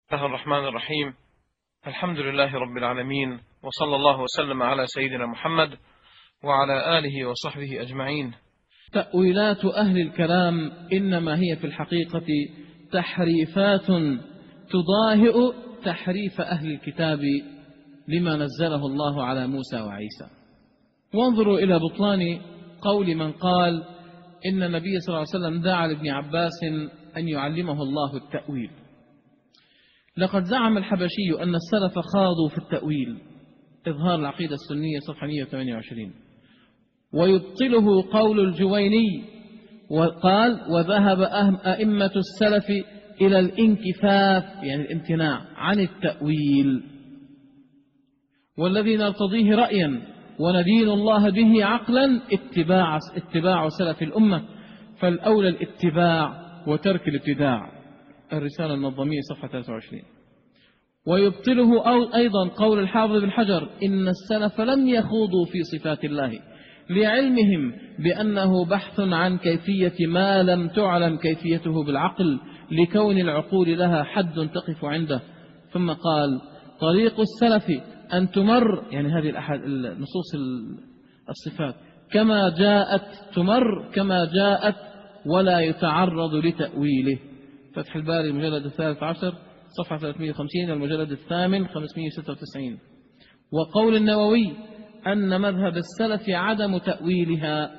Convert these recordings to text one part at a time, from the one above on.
الله الرحمن الرحيم. الحمد لله رب العالمين، وصلى الله وسلم على سيدنا محمد وعلى آله وصحبه أجمعين. تأويلات أهل الكلام إنما هي في الحقيقة تحريفات تضاهئ تحريف أهل الكتاب لما نزله الله على موسى وعيسى. وانظروا إلى بطلان قول من قال إن النبي صلى الله عليه وسلم دعا لابن عباس أن يعلمه الله التأويل. لقد زعم الحبشي أن السلف خاضوا في التأويل، إظهار العقيدة السنية صفحة 128. ويبطله قول الجويني وقال: وذهب أئمة السلف إلى الانكفاف، يعني الامتناع عن التأويل، والذي نرتضيه رأيا وندين الله به عقلا اتباع سلف الأمة، فالأولى الاتباع وترك الابتداع. الرسالة النظامية صفحة 23. ويبطله أيضا قول الحافظ بن حجر: إن السلف لم يخوضوا في صفات الله لعلمهم بأنه بحث عن كيفية ما لم تعلم كيفيته بالعقل، لكون العقول لها حد تقف عنده. ثم قال: طريق السلف أن تمر، يعني هذه النصوص الصفات كما جاءت، تمر كما جاءت ولا يتعرض لتأويله. فتح الباري المجلد 13 صفحة 350 والمجلد 8 596. وقول النووي أن مذهب السلف عدم تأويلها،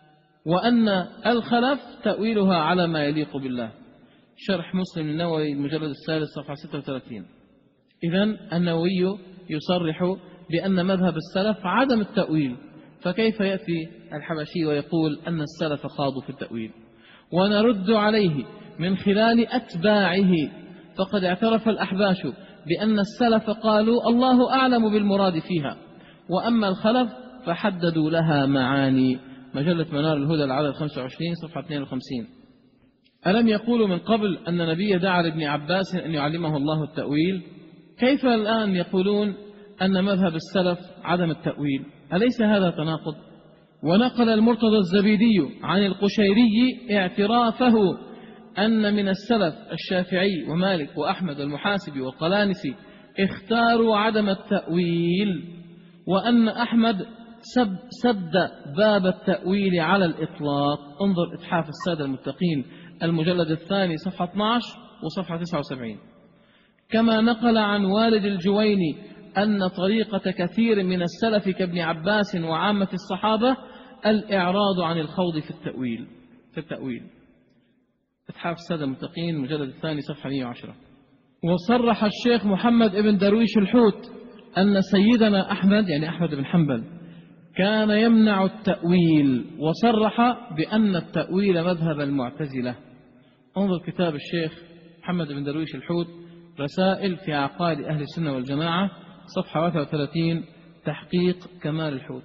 وأن الخلف تأويلها على ما يليق بالله. شرح مسلم النووي المجلد الثالث صفحة 36. إذن النووي يصرح بأن مذهب السلف عدم التأويل، فكيف يأتي الحبشي ويقول أن السلف خاضوا في التأويل؟ ونرد عليه من خلال أتباعه، فقد اعترف الأحباش بأن السلف قالوا الله أعلم بالمراد فيها، وأما الخلف فحددوا لها معاني. مجلة منار الهدى العدد 25 صفحة 52. ألم يقولوا من قبل أن النبي دعا لابن عباس أن يعلمه الله التأويل؟ كيف الآن يقولون أن مذهب السلف عدم التأويل؟ أليس هذا تناقض؟ ونقل المرتضى الزبيدي عن القشيري اعترافه أن من السلف الشافعي ومالك وأحمد والمحاسبي والقلانسي اختاروا عدم التأويل، وأن أحمد سد باب التأويل على الإطلاق. انظر إتحاف السادة المتقين المجلد الثاني صفحة 12 وصفحة 79. كما نقل عن والد الجويني أن طريقة كثير من السلف كابن عباس وعامة الصحابة الإعراض عن الخوض في التأويل. إتحاف السادة المتقين المجلد الثاني صفحة 110. وصرح الشيخ محمد ابن درويش الحوت أن سيدنا أحمد، يعني أحمد بن حنبل، كان يمنع التأويل، وصرح بأن التأويل مذهب المعتزلة. انظر كتاب الشيخ محمد بن درويش الحوت، رسائل في عقائد أهل السنة والجماعة، صفحة 31، تحقيق كمال الحوت.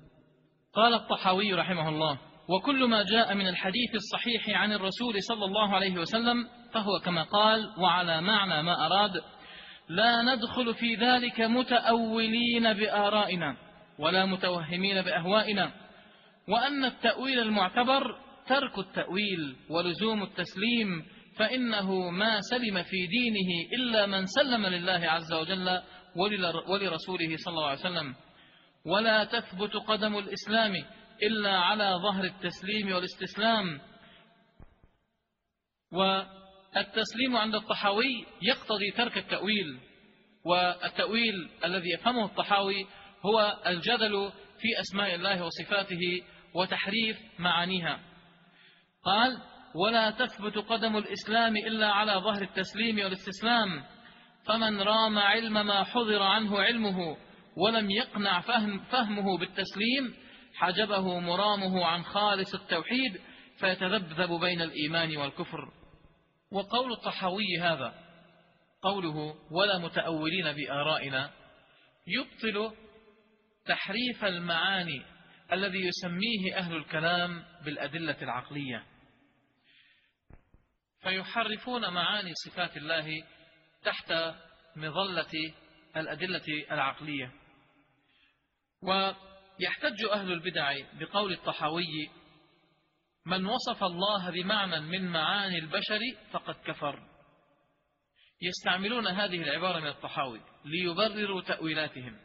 قال الطحاوي رحمه الله: وكل ما جاء من الحديث الصحيح عن الرسول صلى الله عليه وسلم فهو كما قال وعلى معنى ما أراد، لا ندخل في ذلك متأولين بآرائنا ولا متوهمين بأهوائنا، وأن التأويل المعتبر ترك التأويل ولزوم التسليم، فإنه ما سلم في دينه إلا من سلم لله عز وجل ولرسوله صلى الله عليه وسلم، ولا تثبت قدم الإسلام إلا على ظهر التسليم والاستسلام. والتسليم عند الطحاوي يقتضي ترك التأويل، والتأويل الذي يفهمه الطحاوي هو الجدل في أسماء الله وصفاته وتحريف معانيها. قال: ولا تثبت قدم الإسلام إلا على ظهر التسليم والاستسلام، فمن رام علم ما حضر عنه علمه ولم يقنع فهمه بالتسليم حجبه مرامه عن خالص التوحيد فيتذبذب بين الإيمان والكفر. وقول الطحاوي هذا، قوله ولا متأولين بآرائنا، يبطل تحريف المعاني الذي يسميه أهل الكلام بالأدلة العقلية، فيحرفون معاني صفات الله تحت مظلة الأدلة العقلية. ويحتج أهل البدع بقول الطحاوي: من وصف الله بمعنى من معاني البشر فقد كفر، يستعملون هذه العبارة من الطحاوي ليبرروا تأويلاتهم.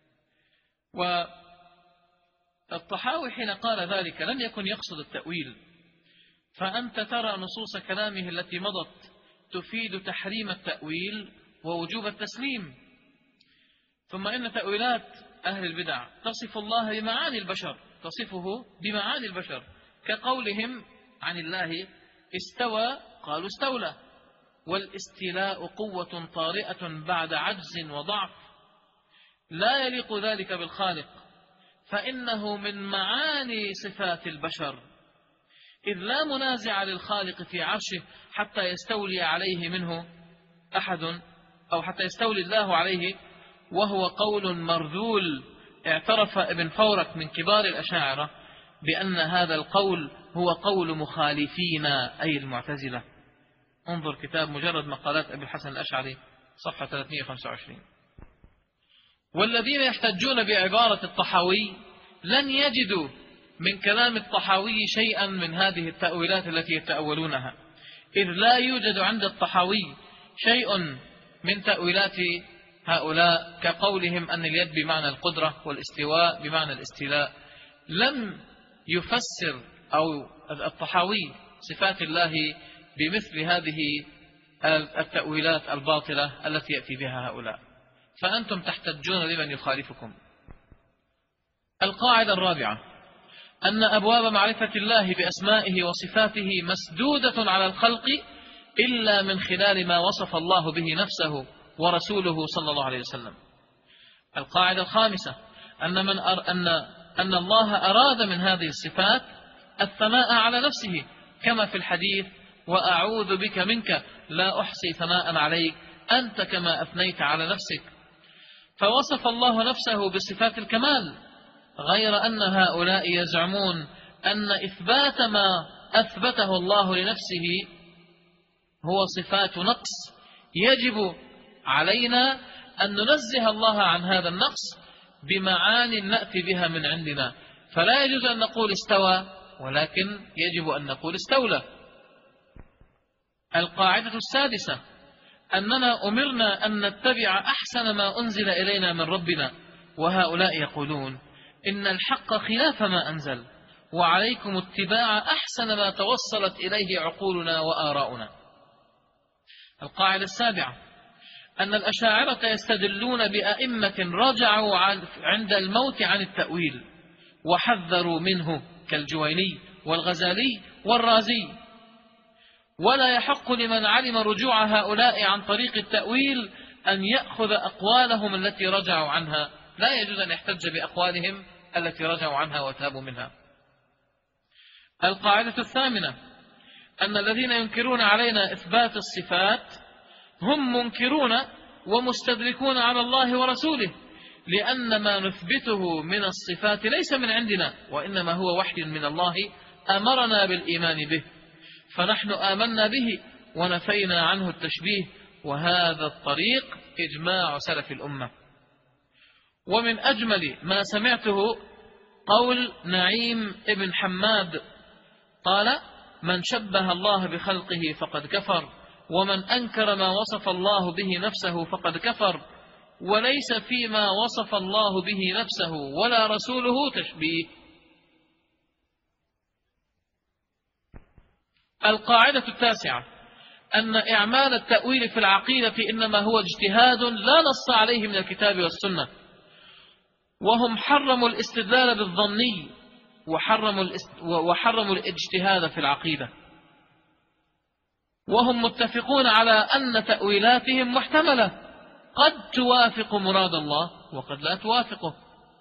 والطحاوي حين قال ذلك لم يكن يقصد التأويل، فأنت ترى نصوص كلامه التي مضت تفيد تحريم التأويل ووجوب التسليم. ثم إن تأويلات أهل البدع تصف الله بمعاني البشر، تصفه بمعاني البشر، كقولهم عن الله استوى قالوا استولى، والاستيلاء قوة طارئة بعد عجز وضعف، لا يليق ذلك بالخالق، فإنه من معاني صفات البشر، إذ لا منازع للخالق في عرشه حتى يستولي عليه منه أحد، أو حتى يستولي الله عليه، وهو قول مرذول. اعترف ابن فورك من كبار الأشاعرة بأن هذا القول هو قول مخالفينا أي المعتزلة. انظر كتاب مجرد مقالات أبي الحسن الأشعري صفحة 325. والذين يحتجون بعبارة الطحاوي لن يجدوا من كلام الطحاوي شيئا من هذه التأويلات التي يتأولونها، إذ لا يوجد عند الطحاوي شيء من تأويلات هؤلاء، كقولهم أن اليد بمعنى القدرة والاستواء بمعنى الاستيلاء. لم يفسر أو الطحاوي صفات الله بمثل هذه التأويلات الباطلة التي يأتي بها هؤلاء، فأنتم تحتجون لمن يخالفكم. القاعدة الرابعة أن أبواب معرفة الله بأسمائه وصفاته مسدودة على الخلق إلا من خلال ما وصف الله به نفسه ورسوله صلى الله عليه وسلم. القاعدة الخامسة أن الله أراد من هذه الصفات الثناء على نفسه، كما في الحديث وأعوذ بك منك لا أحصي ثناء عليك أنت كما أثنيت على نفسك، فوصف الله نفسه بصفات الكمال، غير أن هؤلاء يزعمون أن إثبات ما أثبته الله لنفسه هو صفات نقص، يجب علينا أن ننزه الله عن هذا النقص بمعان نأتي بها من عندنا، فلا يجوز أن نقول استوى، ولكن يجب أن نقول استولى. القاعدة السادسة أننا أمرنا أن نتبع أحسن ما أنزل إلينا من ربنا، وهؤلاء يقولون إن الحق خلاف ما أنزل، وعليكم اتباع أحسن ما توصلت إليه عقولنا وآراؤنا. القاعدة السابعة أن الأشاعرة يستدلون بأئمة رجعوا عند الموت عن التأويل وحذروا منه كالجويني والغزالي والرازي، ولا يحق لمن علم رجوع هؤلاء عن طريق التأويل أن يأخذ أقوالهم التي رجعوا عنها، لا يجوز أن يحتج بأقوالهم التي رجعوا عنها وتابوا منها. القاعدة الثامنة أن الذين ينكرون علينا إثبات الصفات هم منكرون ومستدركون على الله ورسوله، لأن ما نثبته من الصفات ليس من عندنا، وإنما هو وحي من الله أمرنا بالإيمان به، فنحن آمنا به ونفينا عنه التشبيه، وهذا الطريق إجماع سلف الأمة. ومن أجمل ما سمعته قول نعيم ابن حماد قال: من شبه الله بخلقه فقد كفر، ومن أنكر ما وصف الله به نفسه فقد كفر، وليس فيما وصف الله به نفسه ولا رسوله تشبيه. القاعدة التاسعة أن إعمال التأويل في العقيدة إنما هو اجتهاد لا نص عليه من الكتاب والسنة، وهم حرموا الاستدلال بالظني وحرموا الاجتهاد في العقيدة، وهم متفقون على أن تأويلاتهم محتملة قد توافق مراد الله وقد لا توافقه،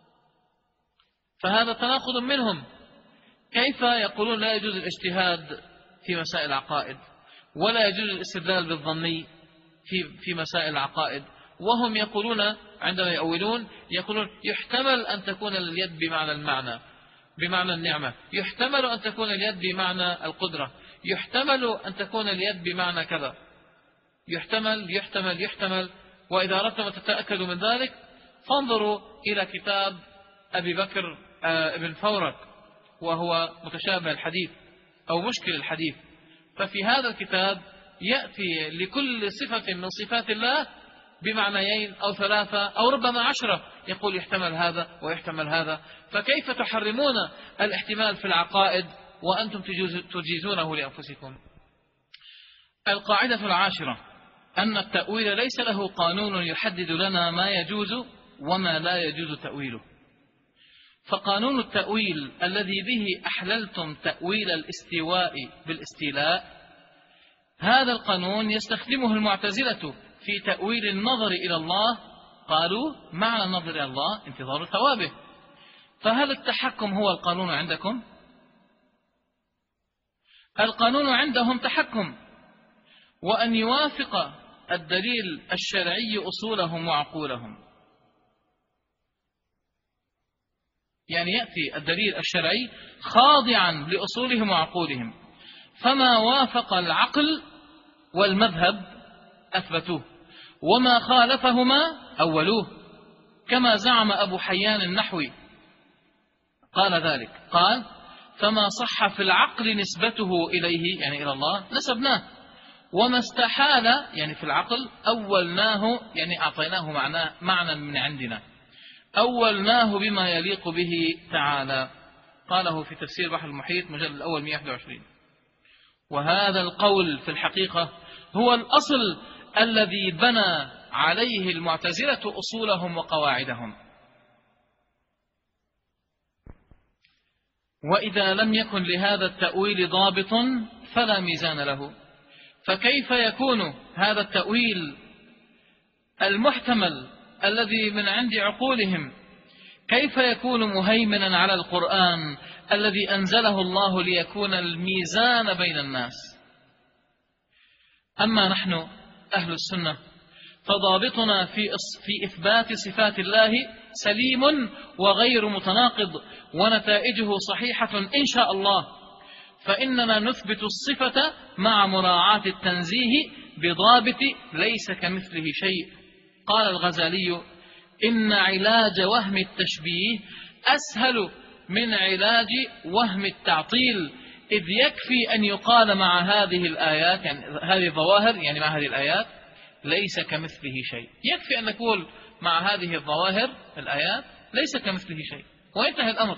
فهذا تناقض منهم. كيف يقولون لا يجوز الاجتهاد في مسائل العقائد ولا يجوز الاستدلال بالظني في مسائل العقائد، وهم يقولون عندما يؤولون يقولون يحتمل أن تكون اليد بمعنى النعمة، يحتمل أن تكون اليد بمعنى القدرة، يحتمل أن تكون اليد بمعنى كذا، يحتمل. وإذا أردتم أن تتأكدوا من ذلك فانظروا إلى كتاب أبي بكر ابن فورك، وهو متشابه الحديث أو مشكل الحديث، ففي هذا الكتاب يأتي لكل صفة من صفات الله بمعنيين أو ثلاثة أو ربما 10، يقول يحتمل هذا ويحتمل هذا. فكيف تحرمون الاحتمال في العقائد وأنتم تجيزونه لأنفسكم؟ القاعدة 10 أن التأويل ليس له قانون يحدد لنا ما يجوز وما لا يجوز تأويله. فقانون التأويل الذي به أحللتم تأويل الاستواء بالاستيلاء، هذا القانون يستخدمه المعتزلة في تأويل النظر إلى الله. قالوا معنى النظر إلى الله انتظار ثوابه. فهل التحكم هو القانون عندكم؟ القانون عندهم تحكم، وأن يوافق الدليل الشرعي أصولهم وعقولهم. يعني يأتي الدليل الشرعي خاضعا لأصولهم وعقولهم، فما وافق العقل والمذهب أثبتوه، وما خالفهما أولوه، كما زعم أبو حيان النحوي قال ذلك، قال فما صح في العقل نسبته إليه يعني إلى الله نسبناه، وما استحال يعني في العقل أولناه يعني أعطيناه معنى من عندنا، أولناه بما يليق به تعالى. قاله في تفسير بحر المحيط مجلد الأول 121. وهذا القول في الحقيقة هو الأصل الذي بنى عليه المعتزلة أصولهم وقواعدهم. وإذا لم يكن لهذا التأويل ضابط فلا ميزان له، فكيف يكون هذا التأويل المحتمل الذي من عند عقولهم كيف يكون مهيمنا على القرآن الذي أنزله الله ليكون الميزان بين الناس؟ أما نحن أهل السنة فضابطنا في إثبات صفات الله سليم وغير متناقض، ونتائجه صحيحة إن شاء الله. فإننا نثبت الصفة مع مراعاة التنزيه بضابط ليس كمثله شيء. قال الغزالي إن علاج وهم التشبيه أسهل من علاج وهم التعطيل، إذ يكفي أن يقال مع هذه الآيات يعني هذه الظواهر يعني مع هذه الآيات ليس كمثله شيء. يكفي أن نقول مع هذه الظواهر الآيات ليس كمثله شيء وينتهي الأمر.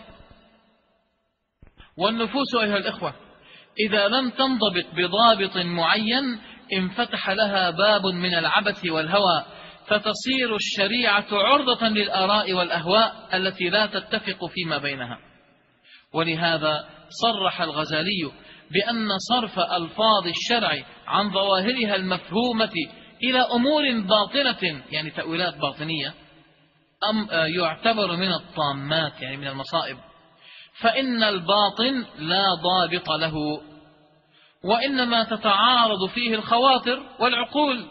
والنفوس أيها الإخوة إذا لم تنضبط بضابط معين انفتح لها باب من العبث والهوى، فتصير الشريعة عرضة للآراء والأهواء التي لا تتفق فيما بينها. ولهذا صرح الغزالي بأن صرف ألفاظ الشرع عن ظواهرها المفهومة إلى أمور باطنة يعني تأويلات باطنية يعتبر من الطامات يعني من المصائب، فإن الباطن لا ضابط له، وإنما تتعارض فيه الخواطر والعقول،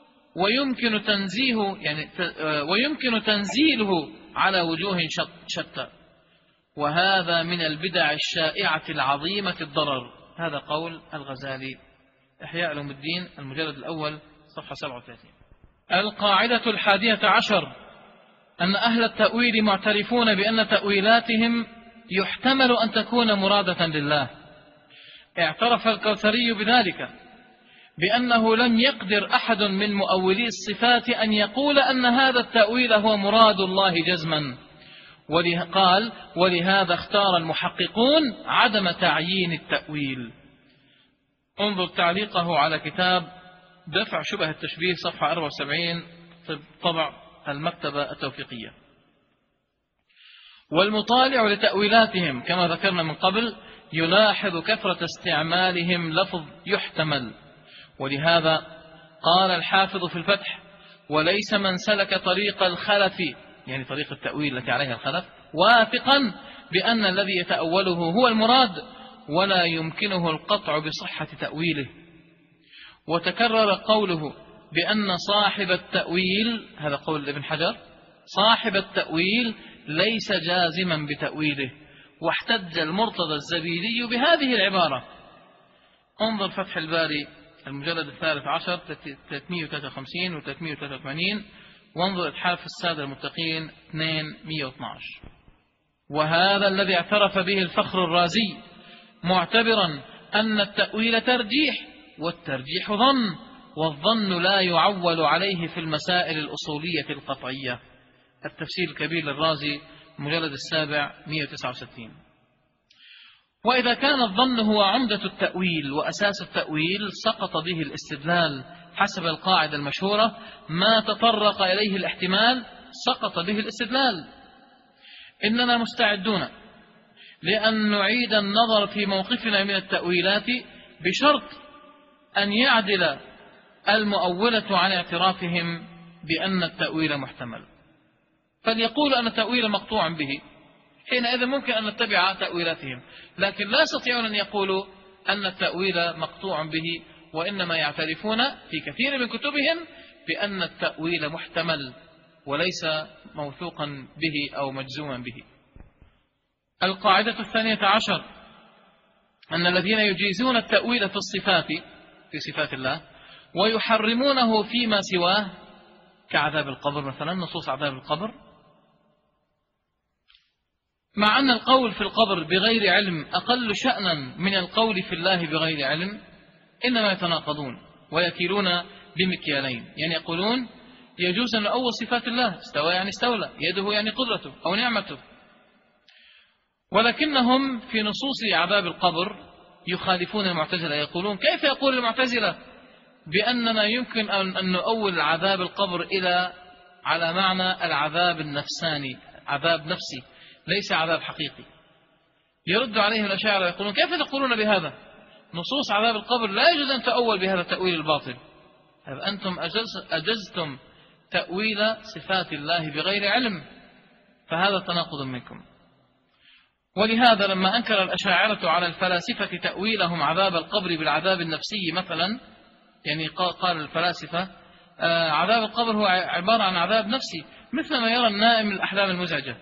ويمكن تنزيله على وجوه شتى، وهذا من البدع الشائعة العظيمة الضرر. هذا قول الغزالي، إحياء علوم الدين المجلد الأول صفحة 37. القاعدة 11 أن أهل التأويل معترفون بأن تأويلاتهم يحتمل أن تكون مرادة لله. اعترف الكوثري بذلك بأنه لم يقدر أحد من مؤولي الصفات أن يقول أن هذا التأويل هو مراد الله جزما، قال ولهذا اختار المحققون عدم تعيين التأويل. انظر تعليقه على كتاب دفع شبه التشبيه صفحة 74 طبع المكتبة التوفيقية. والمطالع لتأويلاتهم كما ذكرنا من قبل يلاحظ كثرة استعمالهم لفظ يحتمل. ولهذا قال الحافظ في الفتح وليس من سلك طريق الخلف يعني طريق التأويل التي عليها الخلف واثقا بأن الذي يتأوله هو المراد ولا يمكنه القطع بصحة تأويله. وتكرر قوله بأن صاحب التأويل، هذا قول ابن حجر، صاحب التأويل ليس جازما بتأويله، واحتج المرتضى الزبيدي بهذه العبارة. انظر فتح الباري المجلد 13 353 و 383، وانظر إتحاف السادة المتقين 212. وهذا الذي اعترف به الفخر الرازي معتبرا أن التأويل ترجيح والترجيح ظن، والظن لا يعول عليه في المسائل الأصولية القطعية. التفسير الكبير للرازي مجلد 7 169. وإذا كان الظن هو عمدة التأويل وأساس التأويل سقط به الاستدلال حسب القاعدة المشهورة: ما تطرق إليه الاحتمال سقط به الاستدلال. إننا مستعدون لأن نعيد النظر في موقفنا من التأويلات بشرط أن يعدل المؤولة عن اعترافهم بأن التأويل محتمل، فليقولوا أن التأويل مقطوع به، حينئذ ممكن أن نتبع تأويلاتهم، لكن لا يستطيعون أن يقولوا أن التأويل مقطوع به، وإنما يعترفون في كثير من كتبهم بأن التأويل محتمل وليس موثوقا به أو مجزوما به. القاعدة 12 أن الذين يجيزون التأويل في الصفات، في صفات الله، ويحرمونه فيما سواه كعذاب القبر مثلا، نصوص عذاب القبر، مع أن القول في القبر بغير علم أقل شأنا من القول في الله بغير علم، إنما يتناقضون ويكيلون بمكيالين. يعني يقولون يجوز أن أول صفات الله، استوى يعني استولى، يده يعني قدرته أو نعمته، ولكنهم في نصوص عذاب القبر يخالفون المعتزلة. يقولون كيف يقول المعتزلة بأننا يمكن أن نؤول عذاب القبر على معنى العذاب النفساني، عذاب نفسي ليس عذاب حقيقي. يرد عليهم الأشاعرة يقولون كيف تقولون بهذا؟ نصوص عذاب القبر لا يجوز أن تؤول بهذا التأويل الباطل. أنتم أجزتم تأويل صفات الله بغير علم، فهذا تناقض منكم. ولهذا لما أنكر الأشاعرة على الفلاسفة تأويلهم عذاب القبر بالعذاب النفسي مثلا، يعني قال الفلاسفة عذاب القبر هو عبارة عن عذاب نفسي مثل ما يرى النائم الأحلام المزعجة،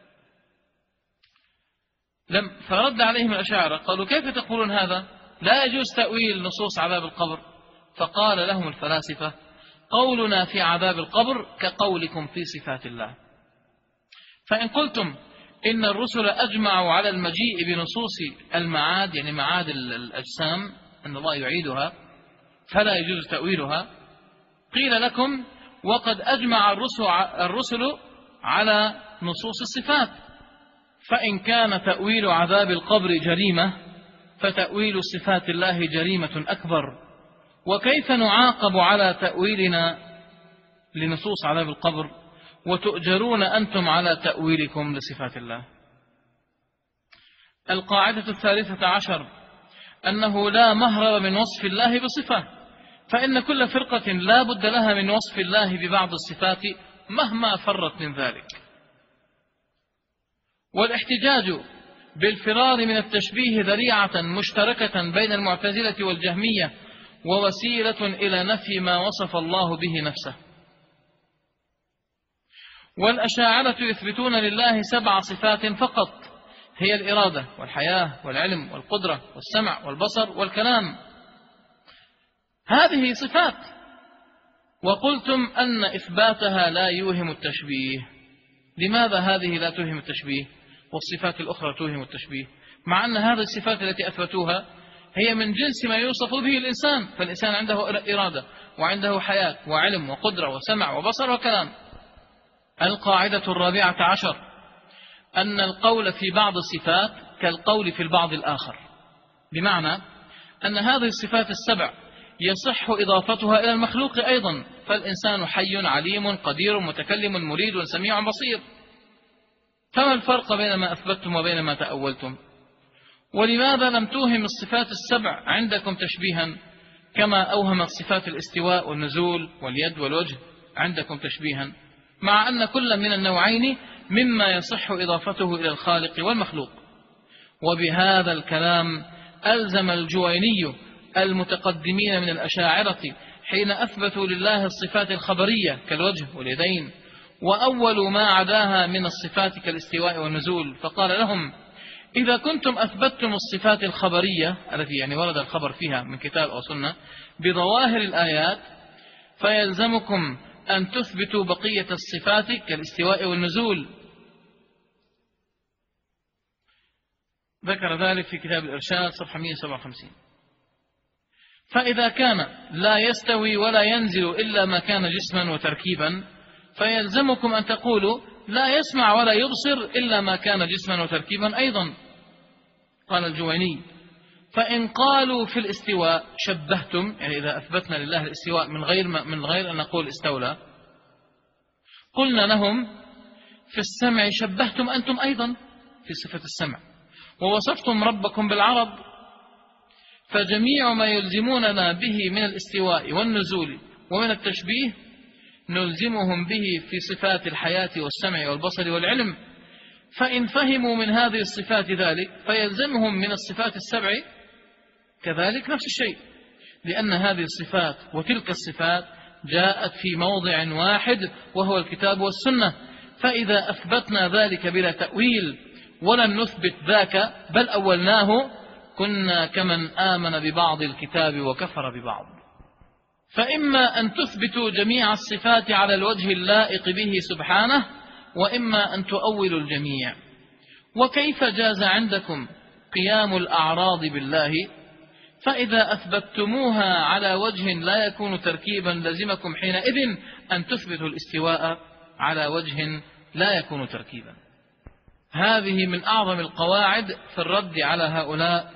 فرد عليهم الأشاعرة قالوا كيف تقولون هذا؟ لا يجوز تأويل نصوص عذاب القبر. فقال لهم الفلاسفة قولنا في عذاب القبر كقولكم في صفات الله. فإن قلتم إن الرسل أجمعوا على المجيء بنصوص المعاد، يعني معاد الأجسام أن الله يعيدها، فلا يجوز تأويلها، قيل لكم وقد أجمع الرسل على نصوص الصفات، فإن كان تأويل عذاب القبر جريمة فتأويل صفات الله جريمة أكبر، وكيف نعاقب على تأويلنا لنصوص عذاب القبر وتؤجرون أنتم على تأويلكم لصفات الله؟ القاعدة 13 أنه لا مهرب من وصف الله بصفة، فإن كل فرقة لا بد لها من وصف الله ببعض الصفات مهما فرت من ذلك. والاحتجاج بالفرار من التشبيه ذريعة مشتركة بين المعتزلة والجهمية ووسيلة إلى نفي ما وصف الله به نفسه. والأشاعرة يثبتون لله 7 صفات فقط، هي الإرادة والحياة والعلم والقدرة والسمع والبصر والكلام، هذه صفات، وقلتم أن إثباتها لا يوهم التشبيه. لماذا هذه لا توهم التشبيه والصفات الأخرى توهم التشبيه، مع أن هذه الصفات التي أثبتوها هي من جنس ما يوصف به الإنسان، فالإنسان عنده إرادة وعنده حياة وعلم وقدرة وسمع وبصر وكلام. القاعدة 14 أن القول في بعض الصفات كالقول في البعض الآخر، بمعنى أن هذه الصفات 7 يصح إضافتها إلى المخلوق أيضا، فالإنسان حي عليم قدير متكلم مريد سميع بصير، فما الفرق بين ما أثبتتم وبين ما تأولتم؟ ولماذا لم توهم الصفات 7 عندكم تشبيها كما أوهمت صفات الاستواء والنزول واليد والوجه عندكم تشبيها، مع أن كل من النوعين مما يصح إضافته إلى الخالق والمخلوق؟ وبهذا الكلام ألزم الجويني المتقدمين من الأشاعرة حين أثبتوا لله الصفات الخبرية كالوجه واليدين، وأول ما عداها من الصفات كالاستواء والنزول، فقال لهم إذا كنتم أثبتتم الصفات الخبرية التي يعني ورد الخبر فيها من كتاب أو سنة بظواهر الآيات، فيلزمكم أن تثبتوا بقية الصفات كالاستواء والنزول. ذكر ذلك في كتاب الإرشاد صفحة 157. فإذا كان لا يستوي ولا ينزل إلا ما كان جسما وتركيبا فيلزمكم أن تقولوا لا يسمع ولا يبصر إلا ما كان جسما وتركيبا أيضا. قال الجويني: فإن قالوا في الاستواء شبهتم، يعني إذا أثبتنا لله الاستواء من غير أن نقول استولى، قلنا لهم في السمع شبهتم أنتم أيضا في صفة السمع، ووصفتم ربكم بالعرض، فجميع ما يلزموننا به من الاستواء والنزول ومن التشبيه نلزمهم به في صفات الحياة والسمع والبصر والعلم. فإن فهموا من هذه الصفات ذلك فيلزمهم من الصفات السبع كذلك نفس الشيء، لأن هذه الصفات وتلك الصفات جاءت في موضع واحد وهو الكتاب والسنة. فإذا أثبتنا ذلك بلا تأويل ولم نثبت ذاك بل أولناه كنا كمن آمن ببعض الكتاب وكفر ببعض. فإما أن تثبتوا جميع الصفات على الوجه اللائق به سبحانه، وإما أن تؤولوا الجميع. وكيف جاز عندكم قيام الأعراض بالله؟ فإذا أثبتموها على وجه لا يكون تركيبا لزمكم حينئذ أن تثبتوا الاستواء على وجه لا يكون تركيبا. هذه من أعظم القواعد في الرد على هؤلاء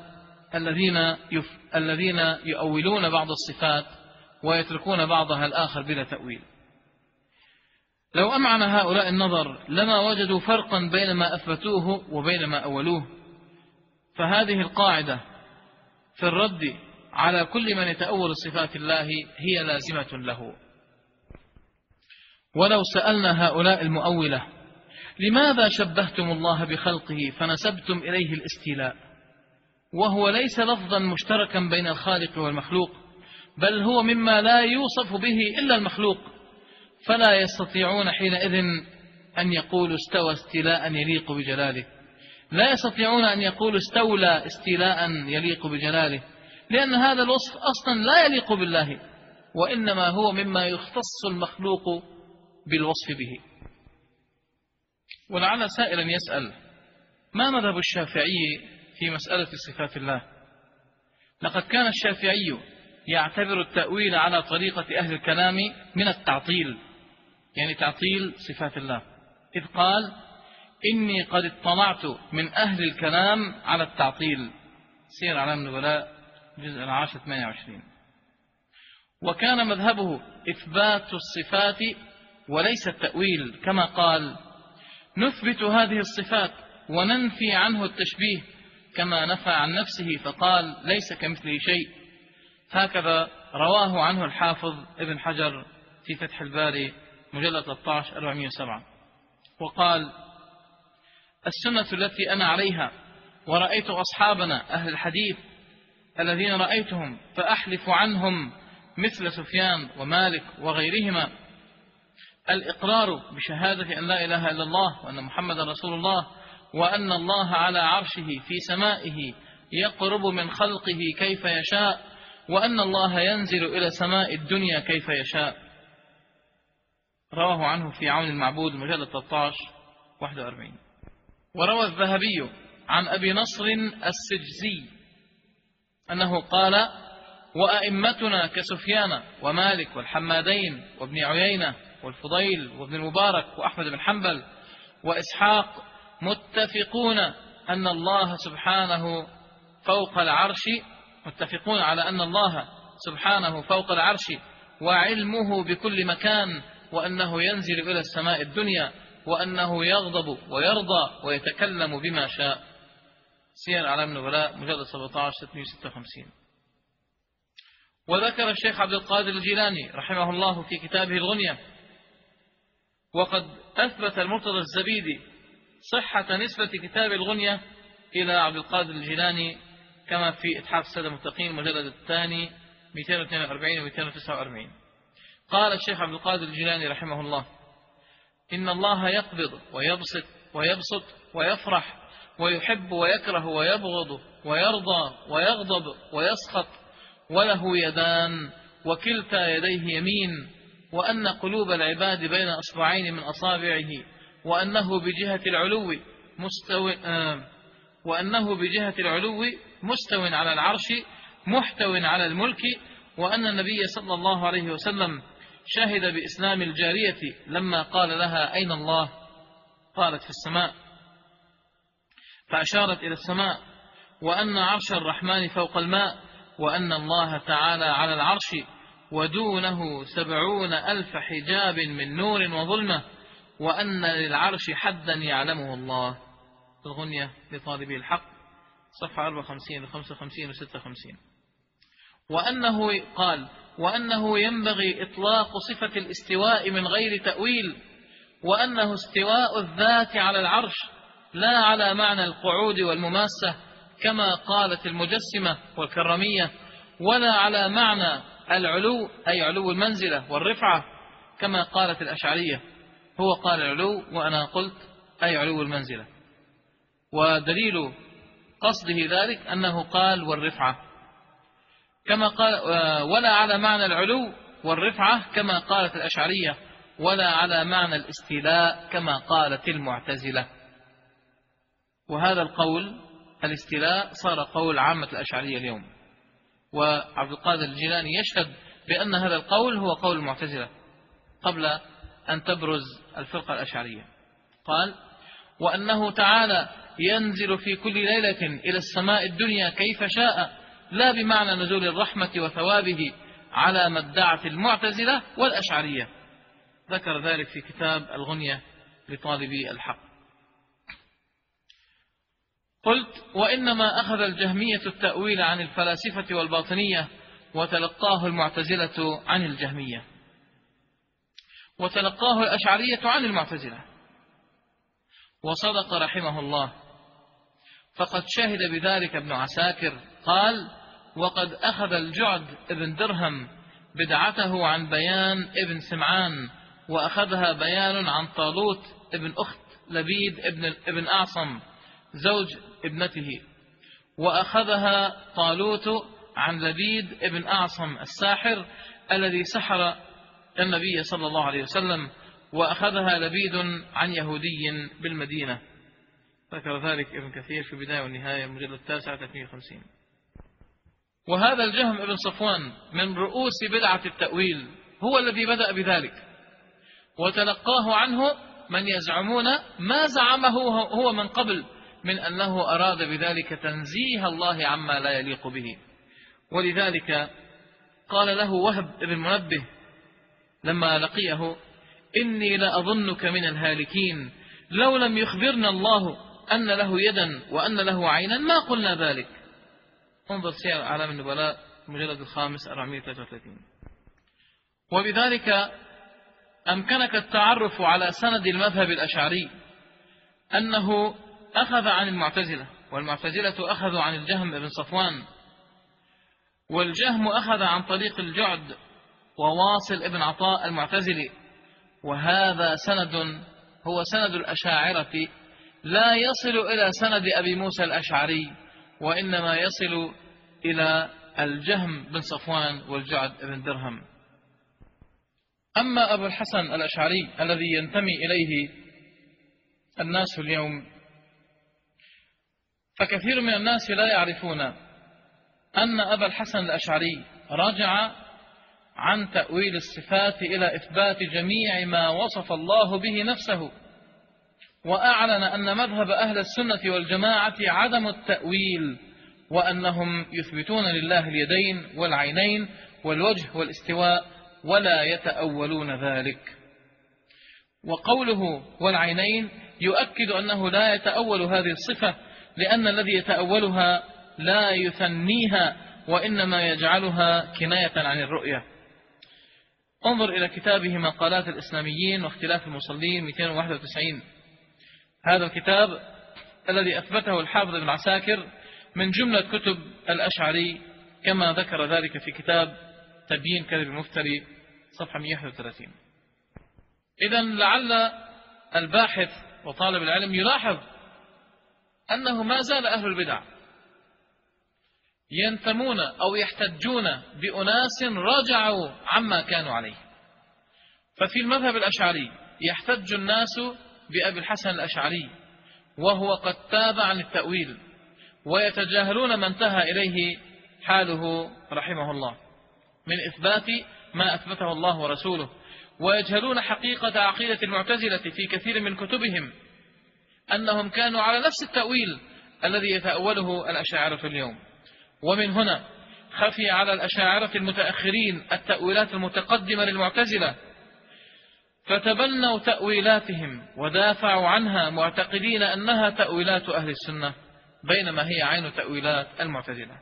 الذين يؤولون بعض الصفات ويتركون بعضها الآخر بلا تأويل. لو أمعن هؤلاء النظر لما وجدوا فرقا بين ما أثبتوه وبين ما أولوه. فهذه القاعدة في الرد على كل من يتأول صفات الله هي لازمة له. ولو سألنا هؤلاء المؤولة لماذا شبهتم الله بخلقه فنسبتم إليه الاستيلاء، وهو ليس لفظا مشتركا بين الخالق والمخلوق، بل هو مما لا يوصف به إلا المخلوق، فلا يستطيعون حينئذ أن يقولوا استوى استيلاء يليق بجلاله، لا يستطيعون أن يقولوا استولى استيلاء يليق بجلاله، لأن هذا الوصف أصلا لا يليق بالله، وإنما هو مما يختص المخلوق بالوصف به. ولعل سائلا يسأل: ما مذهب الشافعي في مسألة صفات الله؟ لقد كان الشافعي يعتبر التأويل على طريقة أهل الكلام من التعطيل، يعني تعطيل صفات الله، إذ قال: إني قد اطلعت من أهل الكلام على التعطيل. سير أعلام النبلاء جزء 10 28. وكان مذهبه إثبات الصفات وليس التأويل، كما قال: نثبت هذه الصفات وننفي عنه التشبيه، كما نفى عن نفسه فقال: ليس كمثله شيء. هكذا رواه عنه الحافظ ابن حجر في فتح الباري مجلد 13 407. وقال: السنة التي أنا عليها ورأيت أصحابنا أهل الحديث الذين رأيتهم فأحلف عنهم مثل سفيان ومالك وغيرهما الإقرار بشهادة أن لا إله إلا الله وأن محمد رسول الله، وأن الله على عرشه في سمائه يقرب من خلقه كيف يشاء، وأن الله ينزل إلى سماء الدنيا كيف يشاء. رواه عنه في عون المعبود مجلد 13 41. وروى الذهبي عن أبي نصر السجزي أنه قال: وأئمتنا كسفيان ومالك والحمادين وابن عيينة والفضيل وابن المبارك وأحمد بن حنبل وإسحاق متفقون أن الله سبحانه فوق العرش، متفقون على أن الله سبحانه فوق العرش وعلمه بكل مكان، وأنه ينزل إلى السماء الدنيا، وأنه يغضب ويرضى ويتكلم بما شاء. سير أعلام النبلاء مجلد 17 656. وذكر الشيخ عبد القادر الجيلاني رحمه الله في كتابه الغنية: وقد أثبت المرتضى الزبيدي صحة نسبة كتاب الغنية إلى عبد القادر الجيلاني، كما في إتحاف السادة المتقين مجلد الثاني 242 و 249. قال الشيخ عبد القادر الجيلاني رحمه الله: إن الله يقبض ويبسط ويفرح ويحب ويكره ويبغض ويرضى ويغضب ويسخط، وله يدان وكلتا يديه يمين، وأن قلوب العباد بين أصبعين من أصابعه، وأنه بجهة العلو مستو على العرش محتو على الملك، وأن النبي صلى الله عليه وسلم شهد بإسلام الجارية لما قال لها أين الله؟ قالت في السماء، فأشارت إلى السماء، وأن عرش الرحمن فوق الماء، وأن الله تعالى على العرش، ودونه 70,000 حجاب من نور وظلمة، وأن للعرش حدا يعلمه الله. الغنية لطالبي الحق صفحة 54 55 56. وأنه قال: وأنه ينبغي إطلاق صفة الاستواء من غير تأويل، وأنه استواء الذات على العرش لا على معنى القعود والمماسة كما قالت المجسمة والكرمية، ولا على معنى العلو أي علو المنزلة والرفعة كما قالت الأشعرية. هو قال العلو وأنا قلت أي علو المنزلة، ودليل قصده ذلك أنه قال والرفعة كما قال، ولا على معنى العلو والرفعة كما قالت الأشعرية، ولا على معنى الاستيلاء كما قالت المعتزلة. وهذا القول الاستيلاء صار قول عامة الأشعرية اليوم، وعبد القادر الجيلاني يشهد بأن هذا القول هو قول المعتزلة قبل أن تبرز الفرقة الأشعرية. قال: وأنه تعالى ينزل في كل ليلة إلى السماء الدنيا كيف شاء، لا بمعنى نزول الرحمة وثوابه على ما ادعت المعتزلة والأشعرية. ذكر ذلك في كتاب الغنية لطالبي الحق. قلت: وإنما أخذ الجهمية التأويل عن الفلاسفة والباطنية، وتلقاه المعتزلة عن الجهمية، وتلقاه الأشعرية عن المعتزلة. وصدق رحمه الله، فقد شهد بذلك ابن عساكر قال: وقد أخذ الجعد ابن درهم بدعته عن بيان ابن سمعان، وأخذها بيان عن طالوت ابن أخت لبيد ابن أعصم زوج ابنته، وأخذها طالوت عن لبيد ابن أعصم الساحر الذي سحر النبي صلى الله عليه وسلم، وأخذها لبيد عن يهودي بالمدينة. ذكر ذلك ابن كثير في بداية والنهاية المجلد 9 350. وهذا الجهم ابن صفوان من رؤوس بدعة التأويل هو الذي بدأ بذلك، وتلقاه عنه من يزعمون ما زعمه هو من قبل من أنه أراد بذلك تنزيه الله عما لا يليق به. ولذلك قال له وهب بن منبه لما لقيه: إني لأظنك من الهالكين، لو لم يخبرنا الله أن له يدا وأن له عينا ما قلنا ذلك. انظر سير أعلام النبلاء المجلد 5 433. وبذلك أمكنك التعرف على سند المذهب الأشعري أنه أخذ عن المعتزلة، والمعتزلة أخذوا عن الجهم بن صفوان، والجهم أخذ عن طريق الجعد وواصل ابن عطاء المعتزلي. وهذا سند هو سند الأشاعرة، لا يصل إلى سند أبي موسى الأشعري، وإنما يصل إلى الجهم بن صفوان والجعد بن درهم. أما أبو الحسن الأشعري الذي ينتمي إليه الناس اليوم، فكثير من الناس لا يعرفون أن أبا الحسن الأشعري رجع عن تأويل الصفات إلى إثبات جميع ما وصف الله به نفسه، وأعلن أن مذهب أهل السنة والجماعة عدم التأويل، وأنهم يثبتون لله اليدين والعينين والوجه والاستواء ولا يتأولون ذلك. وقوله والعينين يؤكد أنه لا يتأول هذه الصفة، لأن الذي يتأولها لا يثنيها وإنما يجعلها كناية عن الرؤية. انظر إلى كتابه مقالات الإسلاميين واختلاف المصلين 291. هذا الكتاب الذي أثبته الحافظ ابن عساكر من جملة كتب الأشعري، كما ذكر ذلك في كتاب تبيين كذب المفتري صفحة 131. إذن لعل الباحث وطالب العلم يلاحظ أنه ما زال أهل البدع ينتمون أو يحتجون بأناس رجعوا عما كانوا عليه. ففي المذهب الأشعري يحتج الناس بأبي الحسن الأشعري وهو قد تاب عن التأويل، ويتجاهلون ما انتهى إليه حاله رحمه الله من إثبات ما أثبته الله ورسوله، ويجهلون حقيقة عقيدة المعتزلة في كثير من كتبهم، أنهم كانوا على نفس التأويل الذي يتأوله الأشاعرة اليوم. ومن هنا خفي على الأشاعرة المتأخرين التأويلات المتقدمة للمعتزلة، فتبنوا تأويلاتهم ودافعوا عنها معتقدين أنها تأويلات أهل السنة، بينما هي عين تأويلات المعتزلة.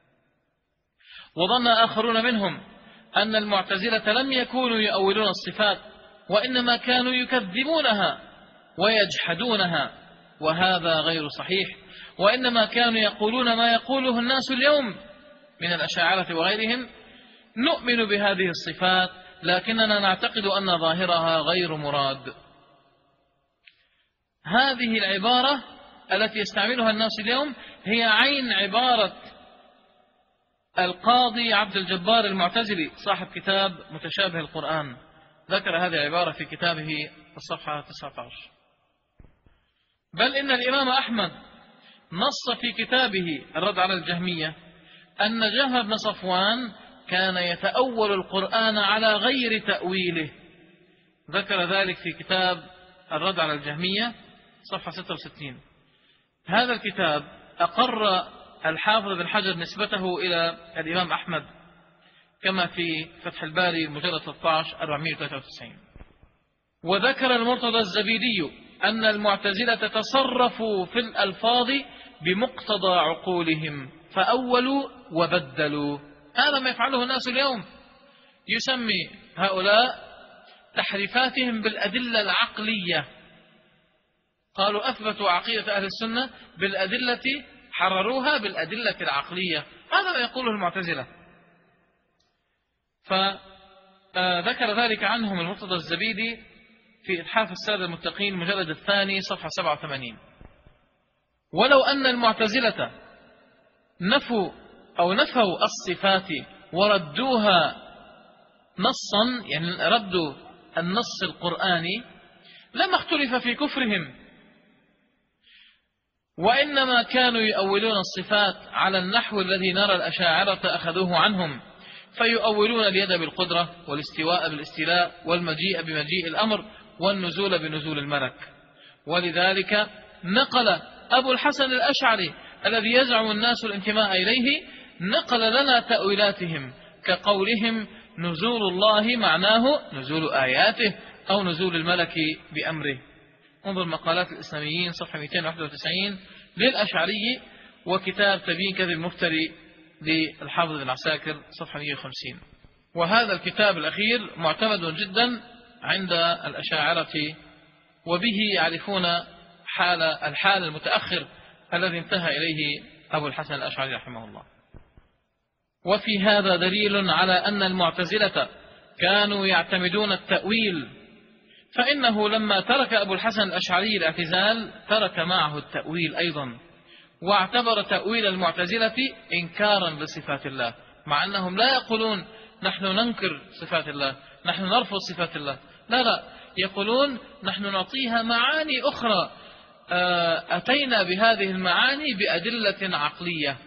وظن آخرون منهم أن المعتزلة لم يكونوا يؤولون الصفات، وإنما كانوا يكذبونها ويجحدونها، وهذا غير صحيح، وإنما كانوا يقولون ما يقوله الناس اليوم من الأشاعرة وغيرهم: نؤمن بهذه الصفات لكننا نعتقد أن ظاهرها غير مراد. هذه العبارة التي يستعملها الناس اليوم هي عين عبارة القاضي عبد الجبار المعتزلي صاحب كتاب متشابه القرآن، ذكر هذه العبارة في كتابه الصفحة 19. بل إن الإمام أحمد نص في كتابه الرد على الجهمية أن جهم بن صفوان كان يتأول القرآن على غير تأويله، ذكر ذلك في كتاب الرد على الجهمية صفحة 66. هذا الكتاب أقر الحافظ بن حجر نسبته إلى الإمام أحمد كما في فتح الباري مجلد 13 493. وذكر المرتضى الزبيدي أن المعتزلة تصرفوا في الألفاظ بمقتضى عقولهم فأولوا وبدلوا. هذا ما يفعله الناس اليوم، يسمي هؤلاء تحريفاتهم بالأدلة العقلية. قالوا أثبتوا عقيدة أهل السنة بالأدلة، حرروها بالأدلة العقلية. هذا ما يقوله المعتزلة. فذكر ذلك عنهم المرتضى الزبيدي في إتحاف السادة المتقين المجلد الثاني صفحة 87. ولو أن المعتزلة نفوا الصفات وردوها نصا، يعني ردوا النص القرآني، لما اختلف في كفرهم، وإنما كانوا يؤولون الصفات على النحو الذي نرى الأشاعرة أخذوه عنهم، فيؤولون اليد بالقدرة، والاستواء بالاستيلاء، والمجيء بمجيء الأمر، والنزول بنزول الملك. ولذلك نقل أبو الحسن الأشعري الذي يزعم الناس الانتماء إليه، نقل لنا تأويلاتهم كقولهم: نزول الله معناه نزول آياته أو نزول الملك بأمره. انظر مقالات الإسلاميين صفحة 291 للأشعري، وكتاب تبيين كذب المفتري للحافظ بن عساكر صفحة 150. وهذا الكتاب الأخير معتمد جدا عند الأشاعرة، وبه يعرفون الحال المتأخر الذي انتهى إليه أبو الحسن الأشعري رحمه الله. وفي هذا دليل على أن المعتزلة كانوا يعتمدون التأويل، فإنه لما ترك أبو الحسن الأشعري الاعتزال ترك معه التأويل أيضا، واعتبر تأويل المعتزلة إنكارا لصفات الله، مع أنهم لا يقولون نحن ننكر صفات الله، نحن نرفض صفات الله، لا، يقولون نحن نعطيها معاني أخرى، أتينا بهذه المعاني بأدلة عقلية.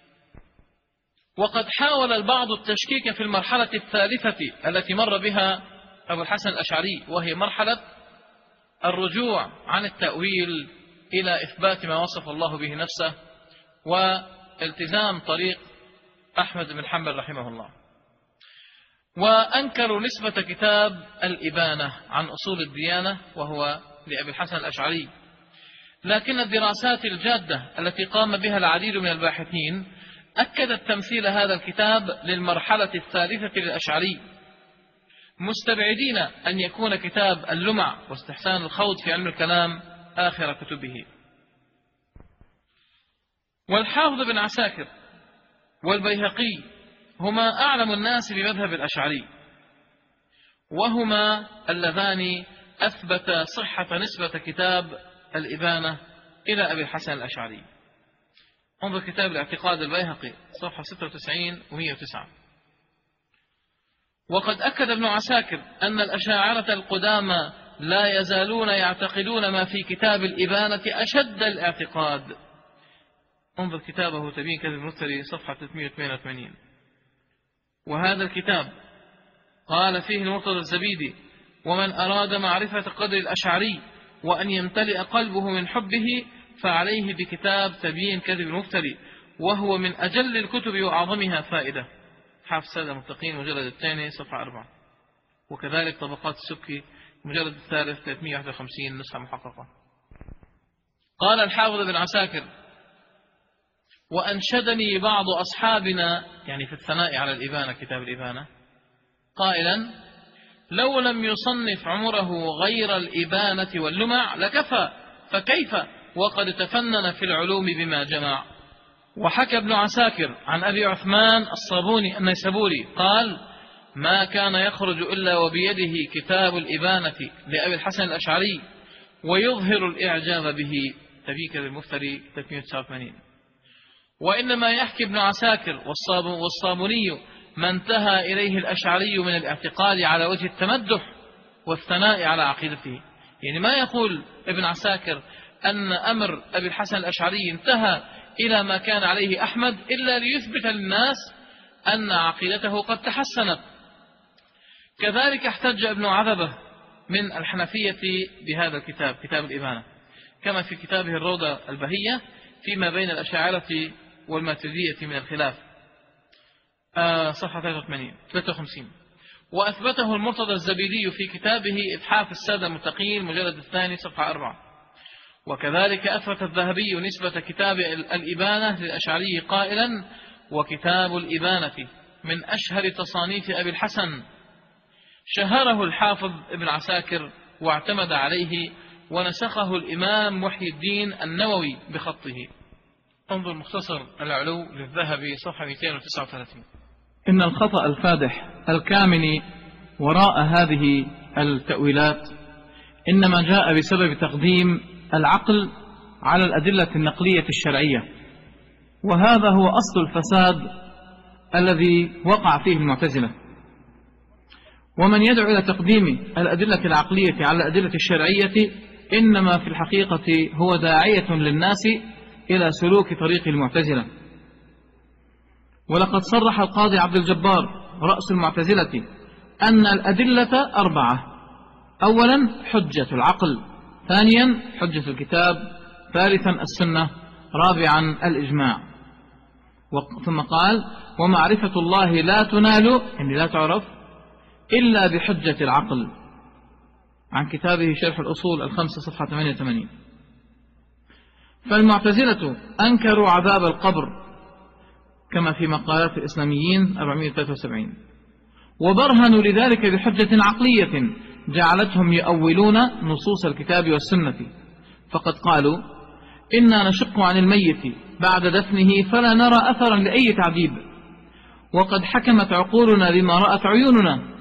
وقد حاول البعض التشكيك في المرحلة الثالثة التي مر بها أبو الحسن الأشعري، وهي مرحلة الرجوع عن التأويل إلى إثبات ما وصف الله به نفسه، والتزام طريق أحمد بن حنبل رحمه الله. وأنكروا نسبة كتاب الإبانة عن أصول الديانة وهو لأبي الحسن الأشعري، لكن الدراسات الجادة التي قام بها العديد من الباحثين أكدت تمثيل هذا الكتاب للمرحلة الثالثة للأشعري، مستبعدين أن يكون كتاب اللمع واستحسان الخوض في علم الكلام آخر كتبه. والحافظ بن عساكر والبيهقي هما أعلم الناس بمذهب الأشعري، وهما اللذان أثبت صحة نسبة كتاب الإبانة إلى أبي الحسن الأشعري. انظر كتاب الاعتقاد البيهقي صفحة 96 و109. وقد أكد ابن عساكر أن الأشاعرة القدامى لا يزالون يعتقدون ما في كتاب الإبانة أشد الاعتقاد، انظر كتابه تبيين كذب المفتري صفحة 382. وهذا الكتاب قال فيه المرتضى الزبيدي: ومن أراد معرفة قدر الأشعري وأن يمتلئ قلبه من حبه فعليه بكتاب تبيين كذب المفتري، وهو من أجل الكتب وأعظمها فائدة. حافظ سادة المتقين مجلد الثاني صفحة 4. وكذلك طبقات السبكي مجلد الثالث 351 نسخة محققة. قال الحافظ ابن عساكر: وأنشدني بعض أصحابنا، يعني في الثناء على الإبانة، كتاب الإبانة، قائلا: لو لم يصنف عمره غير الإبانة واللمع لكفى، فكيف وقد تفنن في العلوم بما جمع. وحكى ابن عساكر عن أبي عثمان الصابوني النيسابوري قال: ما كان يخرج إلا وبيده كتاب الإبانة لأبي الحسن الأشعري ويظهر الإعجاب به. تبيك المفتري 389. وإنما يحكي ابن عساكر والصابوني ما انتهى إليه الأشعري من الاعتقاد على وجه التمدح والثناء على عقيدته. يعني ما يقول ابن عساكر أن أمر أبي الحسن الأشعري انتهى إلى ما كان عليه أحمد إلا ليثبت للناس أن عقيدته قد تحسنت. كذلك احتج ابن عذبة من الحنفية بهذا الكتاب، كتاب الإبانة، كما في كتابه الروضة البهية فيما بين الأشاعرة والماتريدية من الخلاف، صفحة 53. وأثبته المرتضى الزبيدي في كتابه إتحاف السادة المتقين مجلد الثاني صفحة 4. وكذلك أثبت الذهبي نسبة كتاب الإبانة للأشعري قائلا: وكتاب الإبانة من أشهر تصانيف أبي الحسن، شهره الحافظ ابن عساكر واعتمد عليه، ونسخه الإمام محي الدين النووي بخطه. انظر مختصر العلو للذهبي صفحة 239. إن الخطأ الفادح الكامن وراء هذه التأويلات إنما جاء بسبب تقديم العقل على الأدلة النقلية الشرعية، وهذا هو أصل الفساد الذي وقع فيه المعتزلة. ومن يدعو إلى تقديم الأدلة العقلية على الأدلة الشرعية إنما في الحقيقة هو داعية للناس إلى سلوك طريق المعتزلة. ولقد صرح القاضي عبد الجبار رأس المعتزلة أن الأدلة 4: أولا حجة العقل، ثانيا حجة الكتاب، ثالثا السنة، رابعا الإجماع. ثم قال: ومعرفة الله لا تنال، يعني لا تعرف، إلا بحجة العقل، عن كتابه شرح الأصول الخمسة صفحة 88. فالمعتزلة أنكروا عذاب القبر كما في مقالات الإسلاميين 473، وبرهنوا لذلك بحجة عقلية جعلتهم يؤولون نصوص الكتاب والسنة، فقد قالوا: إنا نشق عن الميت بعد دفنه فلا نرى أثرا لأي تعذيب، وقد حكمت عقولنا بما رأت عيوننا.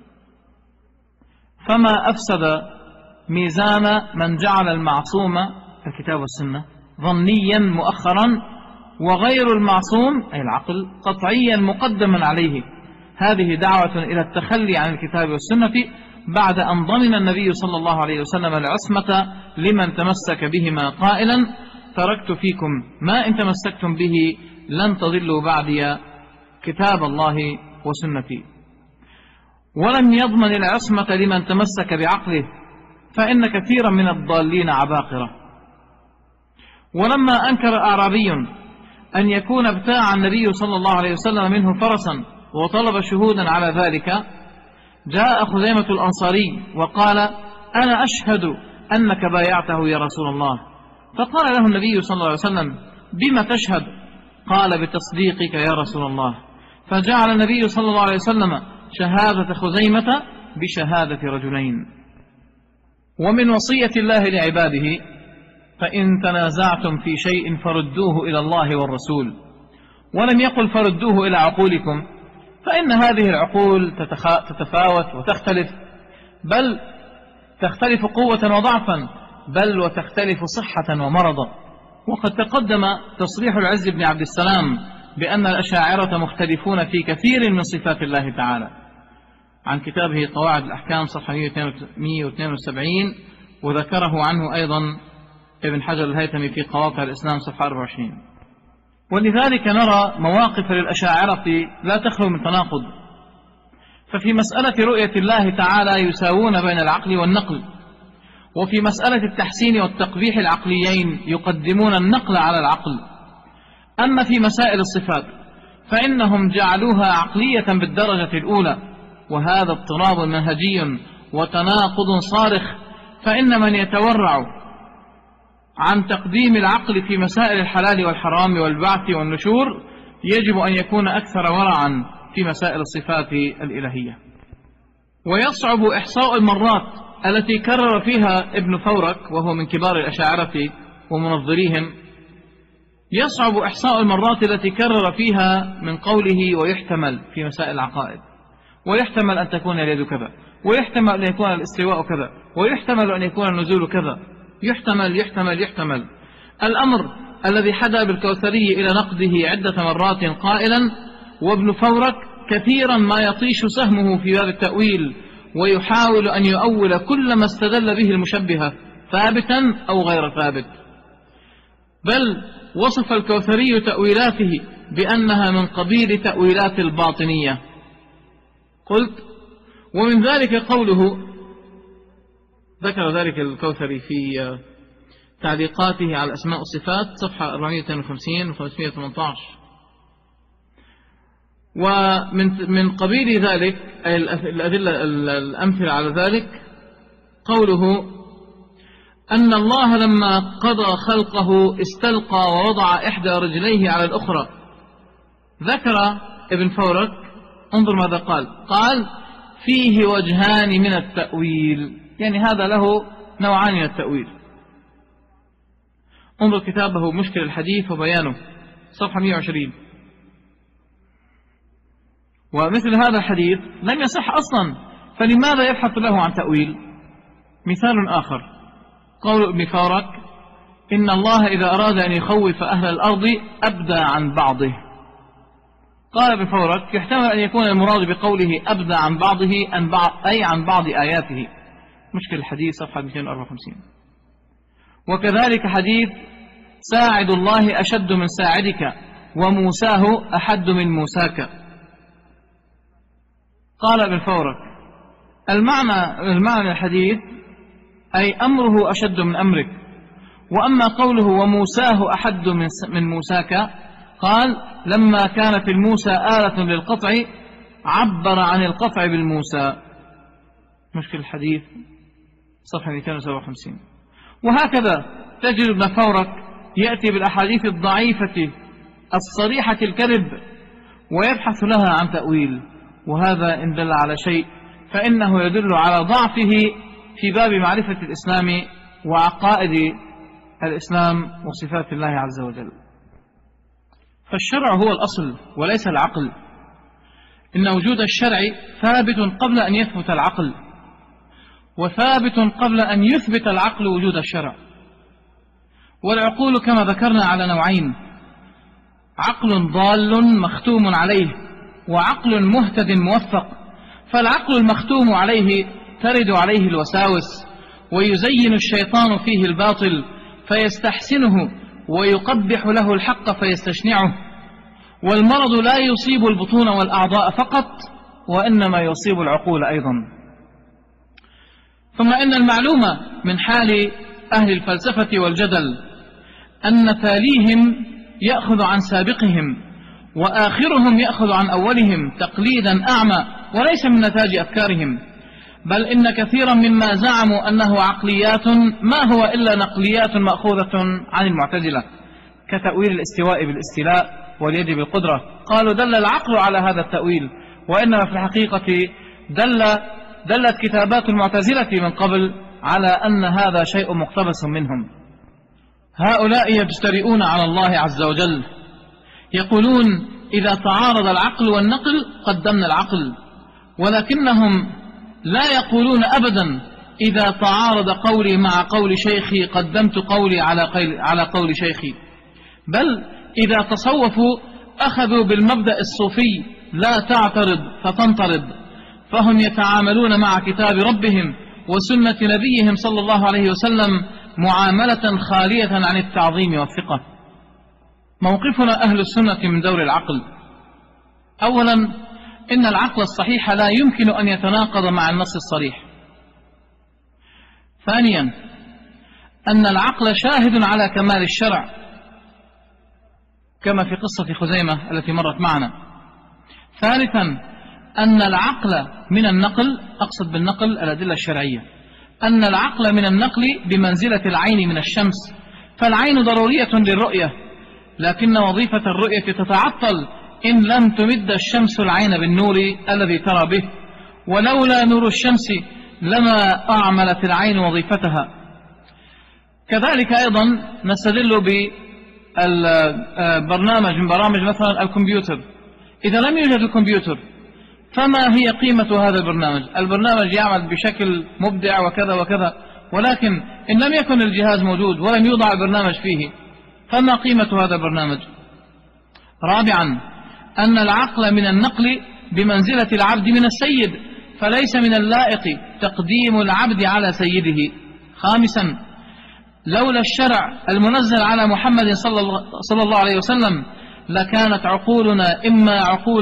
فما أفسد ميزان من جعل المعصوم الكتاب والسنة ظنيا مؤخرا، وغير المعصوم أي العقل قطعيا مقدما عليه. هذه دعوة إلى التخلي عن الكتاب والسنة بعد أن ضمن النبي صلى الله عليه وسلم العصمة لمن تمسك بهما قائلا: تركت فيكم ما إن تمسكتم به لن تضلوا بعدي كتاب الله وسنتي. ولم يضمن العصمة لمن تمسك بعقله، فإن كثيرا من الضالين عباقرة. ولما أنكر أعرابي أن يكون ابتاع النبي صلى الله عليه وسلم منه فرسا وطلب شهودا على ذلك، جاء خزيمة الأنصاري وقال: أنا أشهد أنك بايعته يا رسول الله. فقال له النبي صلى الله عليه وسلم: بما تشهد؟ قال: بتصديقك يا رسول الله. فجعل النبي صلى الله عليه وسلم شهادة خزيمة بشهادة رجلين. ومن وصية الله لعباده: فإن تنازعتم في شيء فردوه إلى الله والرسول. ولم يقل فردوه إلى عقولكم، فإن هذه العقول تتفاوت وتختلف، بل تختلف قوة وضعفا، بل وتختلف صحة ومرضا. وقد تقدم تصريح العز بن عبد السلام بأن الأشاعرة مختلفون في كثير من صفات الله تعالى، عن كتابه قواعد الأحكام صفحة 172، وذكره عنه أيضا ابن حجر الهيثمي في قواطع الإسلام صفحة 24. ولذلك نرى مواقف للأشاعرة لا تخلو من تناقض. ففي مسألة رؤية الله تعالى يساوون بين العقل والنقل، وفي مسألة التحسين والتقبيح العقليين يقدمون النقل على العقل. أما في مسائل الصفات فإنهم جعلوها عقلية بالدرجة الأولى، وهذا اضطراب منهجي وتناقض صارخ. فإن من يتورع عن تقديم العقل في مسائل الحلال والحرام والبعث والنشور يجب أن يكون أكثر ورعا في مسائل الصفات الإلهية. ويصعب إحصاء المرات التي كرر فيها ابن فورك، وهو من كبار الأشاعرة ومنظريهم، يصعب إحصاء المرات التي كرر فيها من قوله ويحتمل في مسائل العقائد، ويحتمل أن تكون اليد كذا، ويحتمل أن يكون الاستواء كذا، ويحتمل أن يكون النزول كذا، يحتمل. الأمر الذي حدا بالكوثري إلى نقده عدة مرات قائلا: وابن فورك كثيرا ما يطيش سهمه في باب التأويل، ويحاول أن يؤول كل ما استدل به المشبهة ثابتا أو غير ثابت. بل وصف الكوثري تأويلاته بأنها من قبيل تأويلات الباطنية. قلت: ومن ذلك قوله، ذكر ذلك الكوثري في تعليقاته على الأسماء والصفات صفحة 452 و 518. ومن قبيل ذلك الأدلة الأمثلة على ذلك قوله: أن الله لما قضى خلقه استلقى ووضع إحدى رجليه على الأخرى. ذكر ابن فورك، انظر ماذا قال: فيه وجهان من التأويل، يعني هذا له نوعان من التأويل. انظر كتابه مشكل الحديث وبيانه صفحة 120. ومثل هذا الحديث لم يصح أصلا، فلماذا يبحث له عن تأويل؟ مثال آخر قول ابن فورك: إن الله إذا أراد أن يخوف أهل الأرض أبدى عن بعضه. قال ابن فورك: يحتمل أن يكون المراد بقوله أبدى عن بعضه أي عن بعض آياته. مشكل الحديث صفحة 254. وكذلك حديث: ساعد الله أشد من ساعدك وموساه أحد من موساك. قال ابن فورك: المعنى الحديث أي أمره أشد من أمرك. وأما قوله وموساه أحد من موساك، قال: لما كانت الموسى آلة للقطع عبر عن القطع بالموسى. مشكل الحديث صفحة 257. وهكذا تجد ابن فورك يأتي بالأحاديث الضعيفة الصريحة الكذب ويبحث لها عن تأويل، وهذا إن دل على شيء فإنه يدل على ضعفه في باب معرفة الإسلام وعقائد الإسلام وصفات الله عز وجل. فالشرع هو الأصل وليس العقل. إن وجود الشرع ثابت قبل أن يثبت العقل، وثابت قبل أن يثبت العقل وجود الشرع. والعقول كما ذكرنا على نوعين: عقل ضال مختوم عليه، وعقل مهتد موفق. فالعقل المختوم عليه ترد عليه الوساوس، ويزين الشيطان فيه الباطل فيستحسنه، ويقبح له الحق فيستشنعه. والمرض لا يصيب البطون والأعضاء فقط، وإنما يصيب العقول أيضا. ثم إن المعلوم من حال أهل الفلسفة والجدل أن تاليهم يأخذ عن سابقهم، وآخرهم يأخذ عن أولهم تقليدا أعمى وليس من نتاج أفكارهم. بل إن كثيرا مما زعموا أنه عقليات ما هو إلا نقليات مأخوذة عن المعتزلة، كتأويل الاستواء بالاستيلاء واليد بالقدرة. قالوا دل العقل على هذا التأويل، وإنما في الحقيقة دلت كتابات المعتزلة من قبل على أن هذا شيء مقتبس منهم. هؤلاء يجترئون على الله عز وجل، يقولون إذا تعارض العقل والنقل قدمنا العقل، ولكنهم لا يقولون أبدا إذا تعارض قولي مع قول شيخي قدمت قولي على قول شيخي. بل إذا تصوفوا أخذوا بالمبدأ الصوفي: لا تعترض فتنطرد. فهم يتعاملون مع كتاب ربهم وسنة نبيهم صلى الله عليه وسلم معاملة خالية عن التعظيم والثقة. موقفنا أهل السنة من دور العقل. أولا، إن العقل الصحيح لا يمكن أن يتناقض مع النص الصريح. ثانيا، أن العقل شاهد على كمال الشرع كما في قصة خزيمة التي مرت معنا. ثالثا، أن العقل من النقل، أقصد بالنقل الأدلة الشرعية، أن العقل من النقل بمنزلة العين من الشمس، فالعين ضرورية للرؤية، لكن وظيفة الرؤية تتعطل إن لم تمد الشمس العين بالنور الذي ترى به، ولولا نور الشمس لما أعملت العين وظيفتها. كذلك أيضا نستدل بالبرنامج من برامج مثلا الكمبيوتر. إذا لم يوجد الكمبيوتر فما هي قيمة هذا البرنامج؟ البرنامج يعمل بشكل مبدع وكذا وكذا، ولكن إن لم يكن الجهاز موجود ولم يوضع البرنامج فيه فما قيمة هذا البرنامج؟ رابعا، أن العقل من النقل بمنزلة العبد من السيد، فليس من اللائق تقديم العبد على سيده. خامسا، لولا الشرع المنزل على محمد صلى الله عليه وسلم لكانت عقولنا إما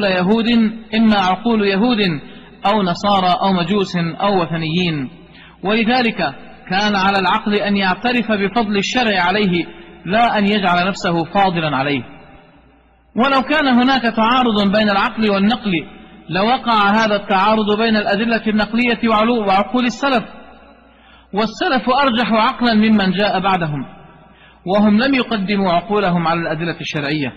عقول يهود أو نصارى أو مجوس أو وثنيين، ولذلك كان على العقل أن يعترف بفضل الشرع عليه لا أن يجعل نفسه فاضلا عليه. ولو كان هناك تعارض بين العقل والنقل لوقع هذا التعارض بين الأدلة النقلية وعقول السلف، والسلف أرجح عقلا ممن جاء بعدهم، وهم لم يقدموا عقولهم على الأدلة الشرعية.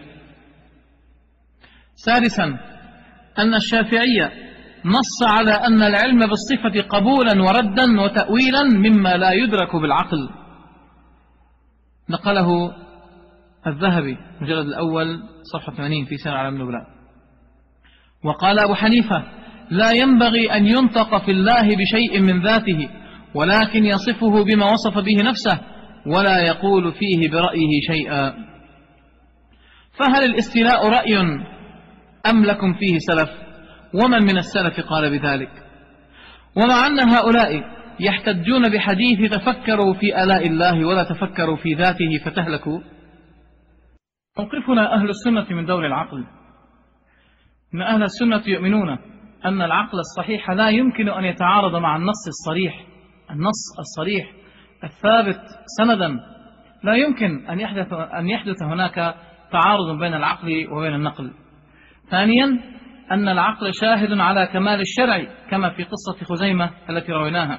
سادسا، أن الشافعية نص على أن العلم بالصفة قبولا وردا وتأويلا مما لا يدرك بالعقل، نقله الذهبي مجلد الأول صفحة 80 في سير أعلام النبلاء. وقال أبو حنيفة: لا ينبغي أن ينطق في الله بشيء من ذاته، ولكن يصفه بما وصف به نفسه ولا يقول فيه برأيه شيئا. فهل الاستيلاء رأي أم لكم فيه سلف؟ ومن من السلف قال بذلك؟ ومع أن هؤلاء يحتجون بحديث تفكروا في آلاء الله ولا تفكروا في ذاته فتهلكوا. موقفنا أهل السنة من دور العقل. إن أهل السنة يؤمنون أن العقل الصحيح لا يمكن أن يتعارض مع النص الصريح، النص الصريح الثابت سندا، لا يمكن أن يحدث هناك تعارض بين العقل وبين النقل. ثانيا، أن العقل شاهد على كمال الشرع كما في قصة خزيمة التي رويناها.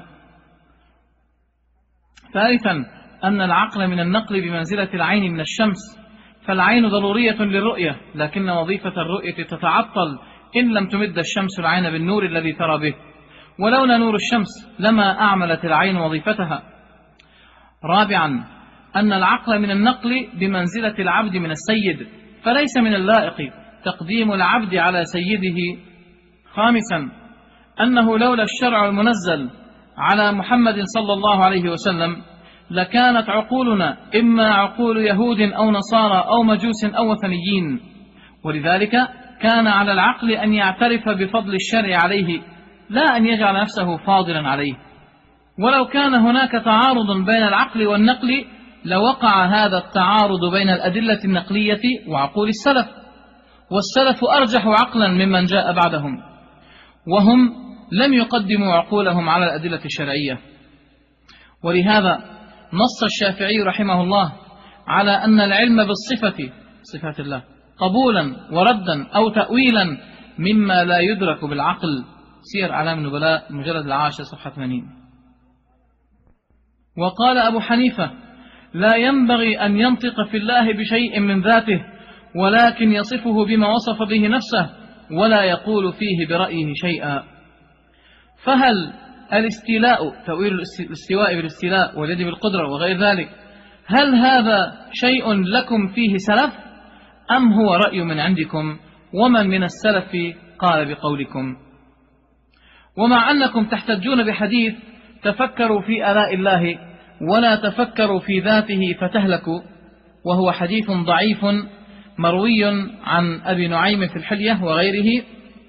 ثالثا، أن العقل من النقل بمنزلة العين من الشمس، فالعين ضرورية للرؤية، لكن وظيفة الرؤية تتعطل إن لم تمد الشمس العين بالنور الذي ترى به، ولولا نور الشمس لما أعملت العين وظيفتها. رابعا، أن العقل من النقل بمنزلة العبد من السيد، فليس من اللائق تقديم العبد على سيده. خامسا، أنه لولا الشرع المنزل على محمد صلى الله عليه وسلم لكانت عقولنا إما عقول يهود أو نصارى أو مجوس أو وثنيين، ولذلك كان على العقل أن يعترف بفضل الشرع عليه لا أن يجعل نفسه فاضلا عليه. ولو كان هناك تعارض بين العقل والنقل لوقع هذا التعارض بين الأدلة النقلية وعقول السلف، والسلف أرجح عقلا ممن جاء بعدهم، وهم لم يقدموا عقولهم على الأدلة الشرعية. ولهذا نص الشافعي رحمه الله على أن العلم بالصفة، صفات الله، قبولا وردا أو تأويلا مما لا يدرك بالعقل، سير أعلام النبلاء مجلد 10 صفحة 80. وقال أبو حنيفة: لا ينبغي أن ينطق في الله بشيء من ذاته، ولكن يصفه بما وصف به نفسه ولا يقول فيه برأيه شيئا. فهل الاستيلاء، تأويل الاستواء بالاستيلاء واليد بالقدرة وغير ذلك، هل هذا شيء لكم فيه سلف أم هو رأي من عندكم؟ ومن من السلف قال بقولكم؟ ومع أنكم تحتجون بحديث تفكروا في آلاء الله ولا تفكروا في ذاته فتهلكوا، وهو حديث ضعيف مروي عن أبي نعيم في الحلية وغيره،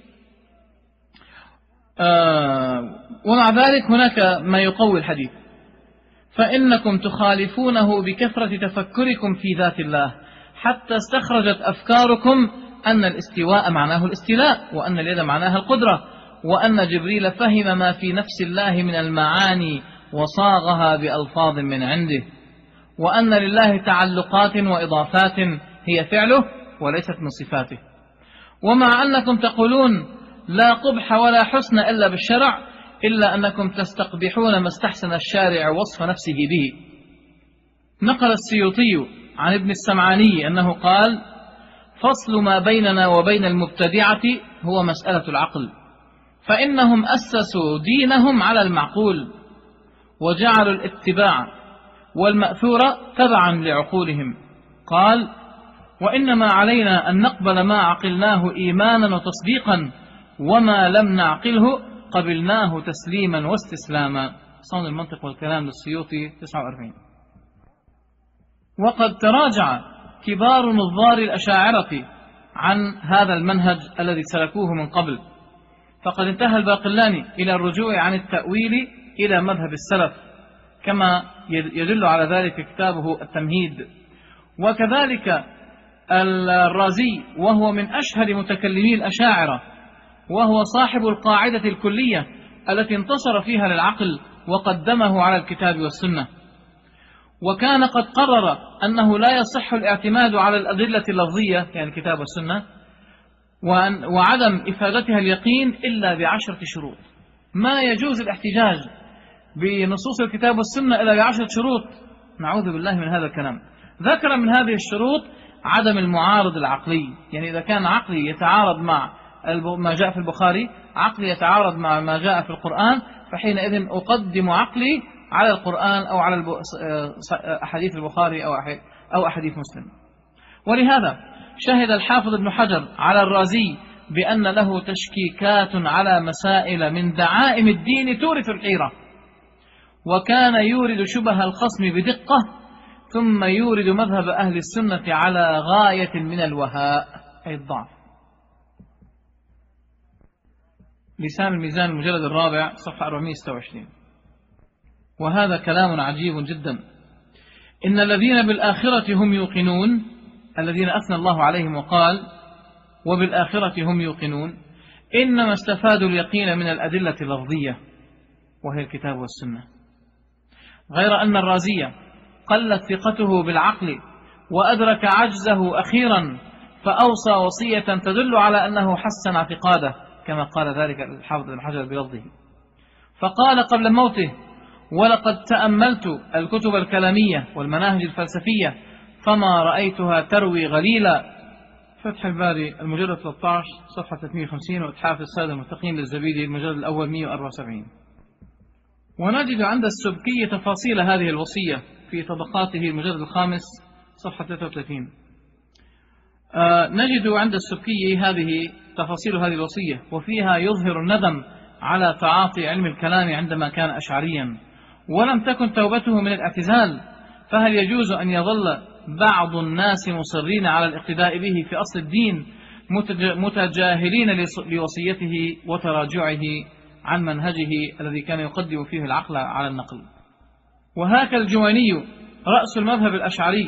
ومع ذلك هناك ما يقوي الحديث، فإنكم تخالفونه بكثرة تفكركم في ذات الله حتى استخرجت أفكاركم أن الاستواء معناه الاستيلاء، وأن اليد معناها القدرة، وأن جبريل فهم ما في نفس الله من المعاني وصاغها بألفاظ من عنده، وأن لله تعلقات وإضافات هي فعله وليست من صفاته. ومع أنكم تقولون لا قبح ولا حسن إلا بالشرع، إلا أنكم تستقبحون ما استحسن الشارع وصف نفسه به. نقل السيوطي عن ابن السمعاني أنه قال: فصل ما بيننا وبين المبتدعة هو مسألة العقل، فإنهم أسسوا دينهم على المعقول، وجعلوا الاتباع والمأثور تبعا لعقولهم. قال: وإنما علينا أن نقبل ما عقلناه إيمانا وتصديقا، وما لم نعقله قبلناه تسليما واستسلاما. صون المنطق والكلام للسيوطي 49. وقد تراجع كبار نظار الأشاعرة عن هذا المنهج الذي سلكوه من قبل، فقد انتهى الباقلاني إلى الرجوع عن التأويل إلى مذهب السلف، كما يدل على ذلك كتابه التمهيد. وكذلك الرازي، وهو من أشهر متكلمي الأشاعرة، وهو صاحب القاعدة الكلية التي انتصر فيها للعقل وقدمه على الكتاب والسنة، وكان قد قرر أنه لا يصح الاعتماد على الأدلة اللفظية يعني الكتاب والسنة وعدم إفادتها اليقين إلا ب10 شروط. ما يجوز الاحتجاج بنصوص الكتاب والسنة إلا ب10 شروط، نعوذ بالله من هذا الكلام. ذكر من هذه الشروط عدم المعارض العقلي، يعني إذا كان عقلي يتعارض مع ما جاء في البخاري، عقلي يتعارض مع ما جاء في القرآن، فحينئذ أقدم عقلي على القرآن أو على أحاديث البخاري أو أحاديث مسلم. ولهذا شهد الحافظ ابن حجر على الرازي بأن له تشكيكات على مسائل من دعائم الدين تورث الحيرة، وكان يورد شبه الخصم بدقة، ثم يورد مذهب أهل السنة على غاية من الوهاء أي الضعف. لسان الميزان المجلد 4 صفحة 426. وهذا كلام عجيب جدا. إن الذين بالآخرة هم يوقنون، الذين أثنى الله عليهم وقال وبالآخرة هم يوقنون، إنما استفادوا اليقين من الأدلة اللفظية وهي الكتاب والسنة، غير أن الرازي قلت ثقته بالعقل وأدرك عجزه أخيرا، فأوصى وصية تدل على أنه حسن اعتقاده كما قال ذلك الحافظ بن حجر بلفظه. فقال قبل موته: ولقد تأملت الكتب الكلامية والمناهج الفلسفية فما رأيتها تروي غليلا. فتح الباري المجلد 13 صفحة 350، وإتحاف السادة المتقين للزبيدي المجلد الأول 174. ونجد عند السبكي تفاصيل هذه الوصية في طبقاته المجلد الخامس صفحة 33. نجد عند السبكي هذه تفاصيل هذه الوصية، وفيها يظهر الندم على تعاطي علم الكلام عندما كان أشعريا، ولم تكن توبته من الاعتزال، فهل يجوز أن يظل بعض الناس مصرين على الاقتداء به في أصل الدين متجاهلين لوصيته وتراجعه عن منهجه الذي كان يقدم فيه العقل على النقل؟ وهاك الجويني رأس المذهب الأشعري،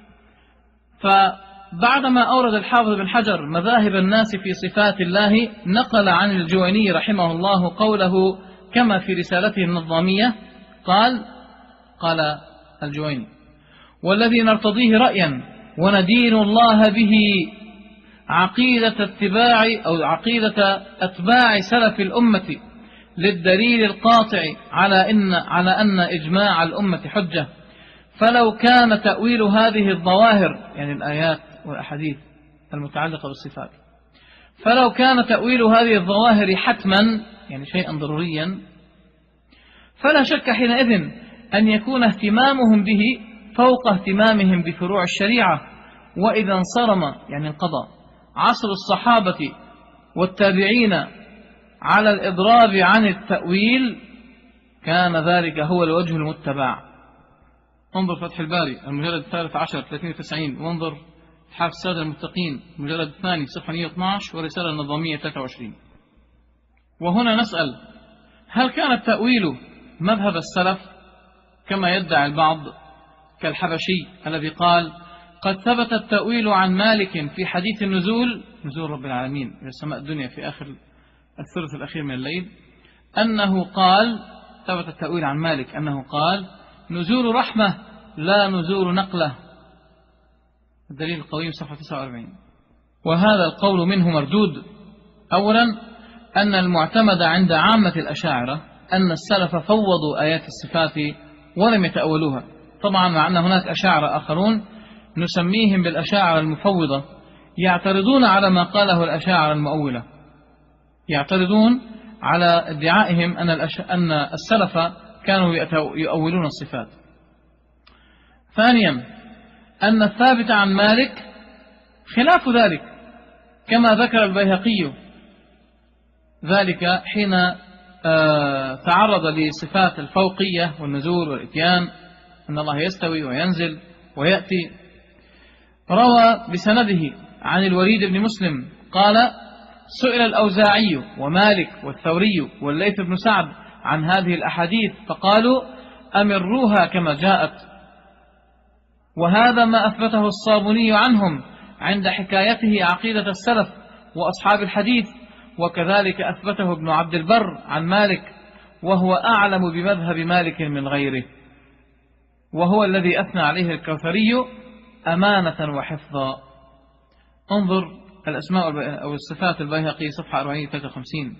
فبعدما أورد الحافظ بن حجر مذاهب الناس في صفات الله، نقل عن الجويني رحمه الله قوله كما في رسالته النظامية. قال الجويني: والذي نرتضيه رأيا وندين الله به عقيدة عقيدة أتباع سلف الأمة للدليل القاطع على أن إجماع الأمة حجة، فلو كان تأويل هذه الظواهر يعني الآيات والأحاديث المتعلقة بالصفات، فلو كان تأويل هذه الظواهر حتما يعني شيئا ضروريا، فلا شك حينئذ أن يكون اهتمامهم به فوق اهتمامهم بفروع الشريعة. وإذا انصرم يعني انقضى عصر الصحابة والتابعين على الإضراب عن التأويل، كان ذلك هو الوجه المتبع. انظر فتح الباري المجلد 13 390، وانظر إتحاف السادة المتقين المجلد 2 صفحة 112، ورسالة النظامية 23. وهنا نسأل: هل كان التأويل مذهب السلف كما يدعي البعض كالحبشي الذي قال قد ثبت التأويل عن مالك في حديث النزول، نزول رب العالمين إلى السماء الدنيا في آخر الثلث الأخير من الليل، أنه قال، ثبت التأويل عن مالك أنه قال: نزول رحمة لا نزول نقلة. الدليل القويم صفحة 49. وهذا القول منه مردود. أولا، أن المعتمد عند عامة الأشاعرة أن السلف فوضوا آيات الصفات ولم يتأولوها. طبعا مع أن هناك أشاعرة آخرون نسميهم بالأشاعرة المفوضة، يعترضون على ما قاله الأشاعرة المؤولة، يعترضون على ادعائهم أن السلف كانوا يؤولون الصفات. ثانيا، أن الثابت عن مالك خلاف ذلك، كما ذكر البيهقي ذلك حين تعرض لصفات الفوقية والنزول والإتيان، أن الله يستوي وينزل ويأتي. روى بسنده عن الوليد بن مسلم قال: سئل الأوزاعي ومالك والثوري والليث بن سعد عن هذه الأحاديث فقالوا: أمروها كما جاءت. وهذا ما أثبته الصابوني عنهم عند حكايته عقيدة السلف وأصحاب الحديث، وكذلك أثبته ابن عبد البر عن مالك، وهو أعلم بمذهب مالك من غيره، وهو الذي أثنى عليه الكوثري أمانة وحفظا. انظر الأسماء أو الصفات البيهقي صفحة 453.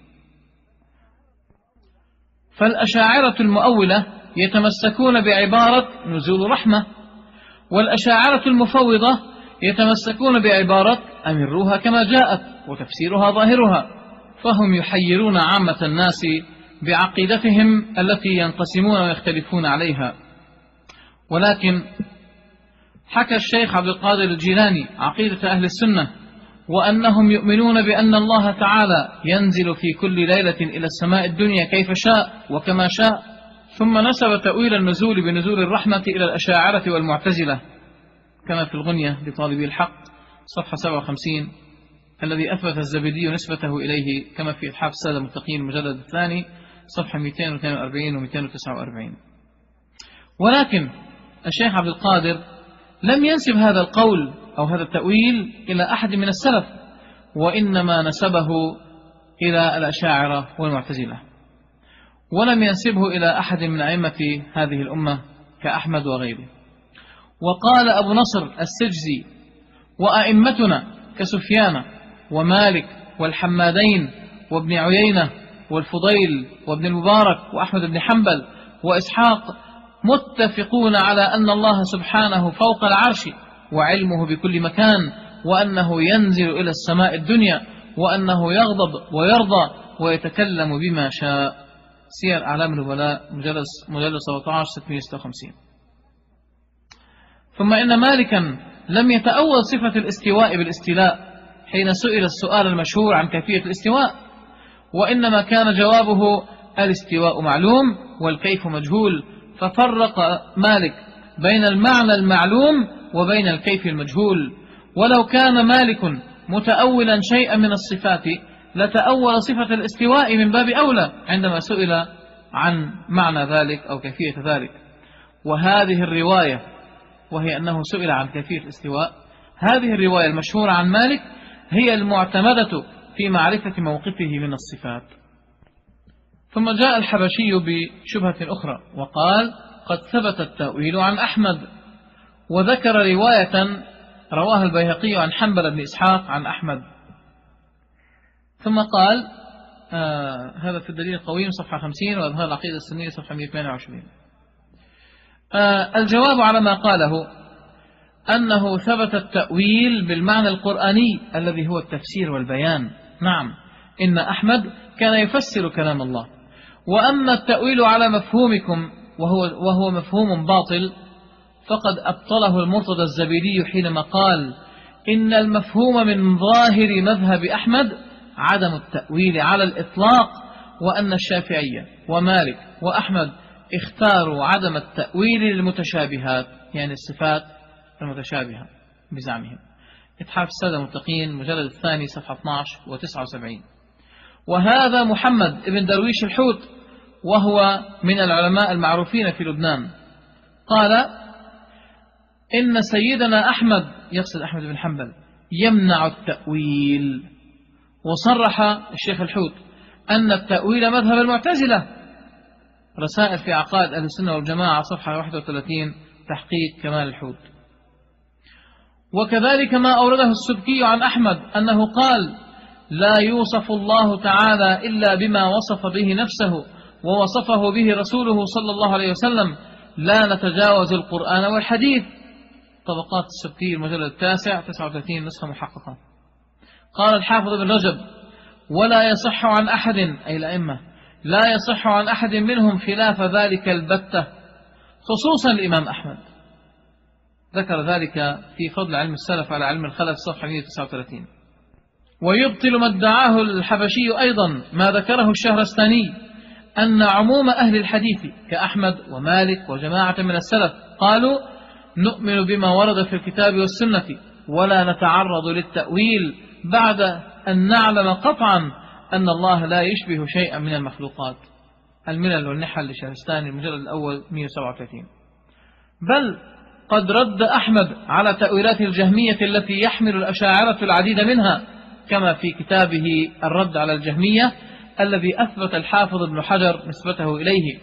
فالأشاعرة المؤولة يتمسكون بعبارة نزول رحمة، والأشاعرة المفوضة يتمسكون بعبارة أمروها كما جاءت وتفسيرها ظاهرها، فهم يحيرون عامة الناس بعقيدتهم التي ينقسمون ويختلفون عليها. ولكن حكى الشيخ عبد القادر الجيلاني عقيدة أهل السنة، وأنهم يؤمنون بأن الله تعالى ينزل في كل ليلة إلى السماء الدنيا كيف شاء وكما شاء، ثم نسب تأويل النزول بنزول الرحمة إلى الأشاعرة والمعتزلة، كما في الغنية لطالبي الحق صفحة 57، الذي أثبت الزبيدي نسبته إليه، كما في إتحاف السادة المتقين المجلد الثاني صفحة 242 و 249. ولكن الشيخ عبد القادر لم ينسب هذا القول أو هذا التأويل إلى أحد من السلف، وإنما نسبه إلى الأشاعرة والمعتزلة، ولم ينسبه إلى أحد من أئمة هذه الأمة كأحمد وغيره. وقال أبو نصر السجزي: وأئمتنا كسفيان ومالك والحمادين وابن عيينة والفضيل وابن المبارك وأحمد بن حنبل وإسحاق متفقون على أن الله سبحانه فوق العرش وعلمه بكل مكان، وأنه ينزل إلى السماء الدنيا، وأنه يغضب ويرضى ويتكلم بما شاء. سير أعلام النبلاء مجلد 17 656. ثم إن مالكا لم يتأول صفة الاستواء بالاستيلاء حين سئل السؤال المشهور عن كيفية الاستواء، وإنما كان جوابه: الاستواء معلوم والكيف مجهول. ففرق مالك بين المعنى المعلوم وبين الكيف المجهول. ولو كان مالك متأولا شيئا من الصفات لتأول صفة الاستواء من باب أولى عندما سئل عن معنى ذلك أو كيفية ذلك. وهذه الرواية، وهي أنه سئل عن كيفية الاستواء، هذه الرواية المشهورة عن مالك هي المعتمدة في معرفة موقفه من الصفات. ثم جاء الحبشي بشبهة أخرى وقال: قد ثبت التأويل عن أحمد، وذكر رواية رواها البيهقي عن حنبل بن إسحاق عن أحمد. ثم قال هذا في الدليل القويم صفحة 50 وأظهار العقيدة السنية صفحة 128. الجواب على ما قاله أنه ثبت التأويل بالمعنى القرآني الذي هو التفسير والبيان. نعم، إن أحمد كان يفسر كلام الله. وأما التأويل على مفهومكم وهو مفهوم باطل فقد أبطله المرتضى الزبيدي حينما قال: إن المفهوم من ظاهر مذهب أحمد عدم التأويل على الإطلاق، وأن الشافعية ومالك وأحمد اختاروا عدم التأويل للمتشابهات، يعني الصفات المتشابهة بزعمهم. إتحاف السادة المتقين المجلد الثاني صفحة 12 و 79. وهذا محمد ابن درويش الحوت، وهو من العلماء المعروفين في لبنان، قال: إن سيدنا أحمد يقصد أحمد بن حنبل يمنع التأويل. وصرح الشيخ الحوت أن التأويل مذهب المعتزلة. رسائل في عقائد أهل السنة والجماعة صفحة 31 تحقيق كمال الحوت. وكذلك ما أورده السبكي عن أحمد أنه قال لا يوصف الله تعالى إلا بما وصف به نفسه ووصفه به رسوله صلى الله عليه وسلم، لا نتجاوز القرآن والحديث. طبقات السبكي المجلد 9 39 نسخة محققة. قال الحافظ ابن رجب ولا يصح عن أحد، أي الأئمة، لا يصح عن أحد منهم خلاف ذلك البتة، خصوصا الإمام أحمد. ذكر ذلك في فضل علم السلف على علم الخلف صفحة 139. ويبطل ما ادعاه الحبشي أيضا ما ذكره الشهرستاني أن عموم أهل الحديث كأحمد ومالك وجماعة من السلف قالوا نؤمن بما ورد في الكتاب والسنة ولا نتعرض للتأويل بعد أن نعلم قطعا أن الله لا يشبه شيئا من المخلوقات. الملل والنحل للشهرستاني المجلد الأول 137. بل قد رد أحمد على تأويلات الجهمية التي يحمل الأشاعرة العديد منها، كما في كتابه الرد على الجهمية الذي أثبت الحافظ ابن حجر نسبته إليه.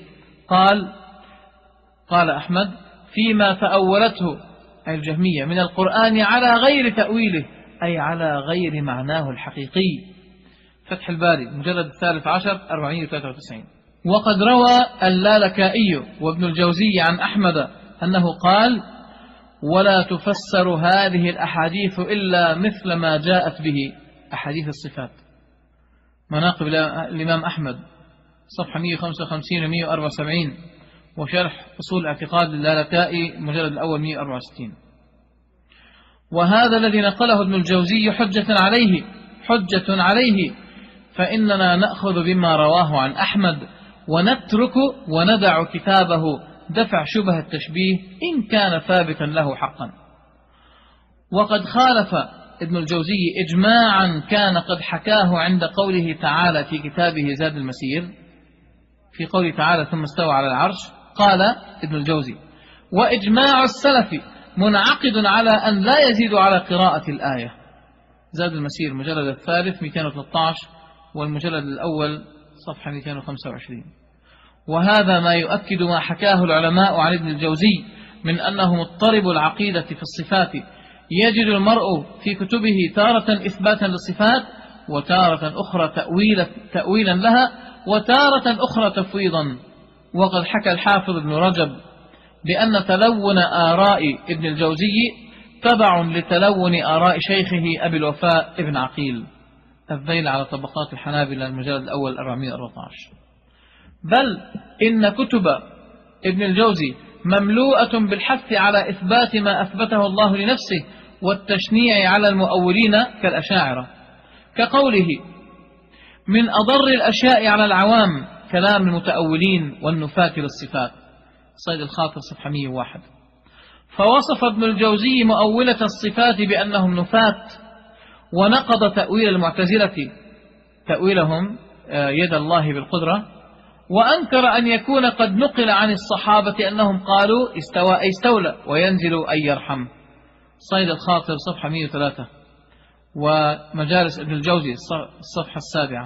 قال أحمد فيما تأولته أي الجهمية من القرآن على غير تأويله، أي على غير معناه الحقيقي. فتح الباري مجلد 13 493. وقد روى اللالكائي وابن الجوزي عن أحمد أنه قال ولا تفسر هذه الأحاديث إلا مثل ما جاءت به، أحاديث الصفات. مناقب الإمام أحمد صفحة 155 و 174، وشرح أصول اعتقاد اللالكائي المجلد الأول 164. وهذا الذي نقله ابن الجوزي حجة عليه، فإننا نأخذ بما رواه عن أحمد ونترك وندع كتابه دفع شبه التشبيه إن كان ثابتا له حقا. وقد خالف ابن الجوزي إجماعا كان قد حكاه عند قوله تعالى في كتابه زاد المسير، في قوله تعالى ثم استوى على العرش. قال ابن الجوزي وإجماع السلف منعقد على أن لا يزيد على قراءة الآية. زاد المسير المجلد الثالث 213 والمجلد الأول صفحة 225. وهذا ما يؤكد ما حكاه العلماء عن ابن الجوزي من أنه مضطرب العقيدة في الصفات، يجد المرء في كتبه تارة إثباتا للصفات وتارة أخرى تأويلا لها وتارة أخرى تفويضا. وقد حكى الحافظ ابن رجب بأن تلون آراء ابن الجوزي تبع لتلون آراء شيخه أبي الوفاء ابن عقيل. الذيل على طبقات الحنابلة المجلد الأول 414. بل إن كتب ابن الجوزي مملوءة بالحث على إثبات ما أثبته الله لنفسه والتشنيع على المؤولين كالأشاعرة، كقوله من أضر الأشياء على العوام كلام المتأولين والنفاة للصفات، صيد الخاطر صفحة 101. فوصف ابن الجوزي مؤولة الصفات بأنهم نفاة، ونقض تأويل المعتزلة تأويلهم يد الله بالقدرة، وأنكر أن يكون قد نقل عن الصحابة أنهم قالوا استوى أي استولى وينزل أي يرحم، صيد الخاطر صفحة 103 ومجالس ابن الجوزي الصفحة 7.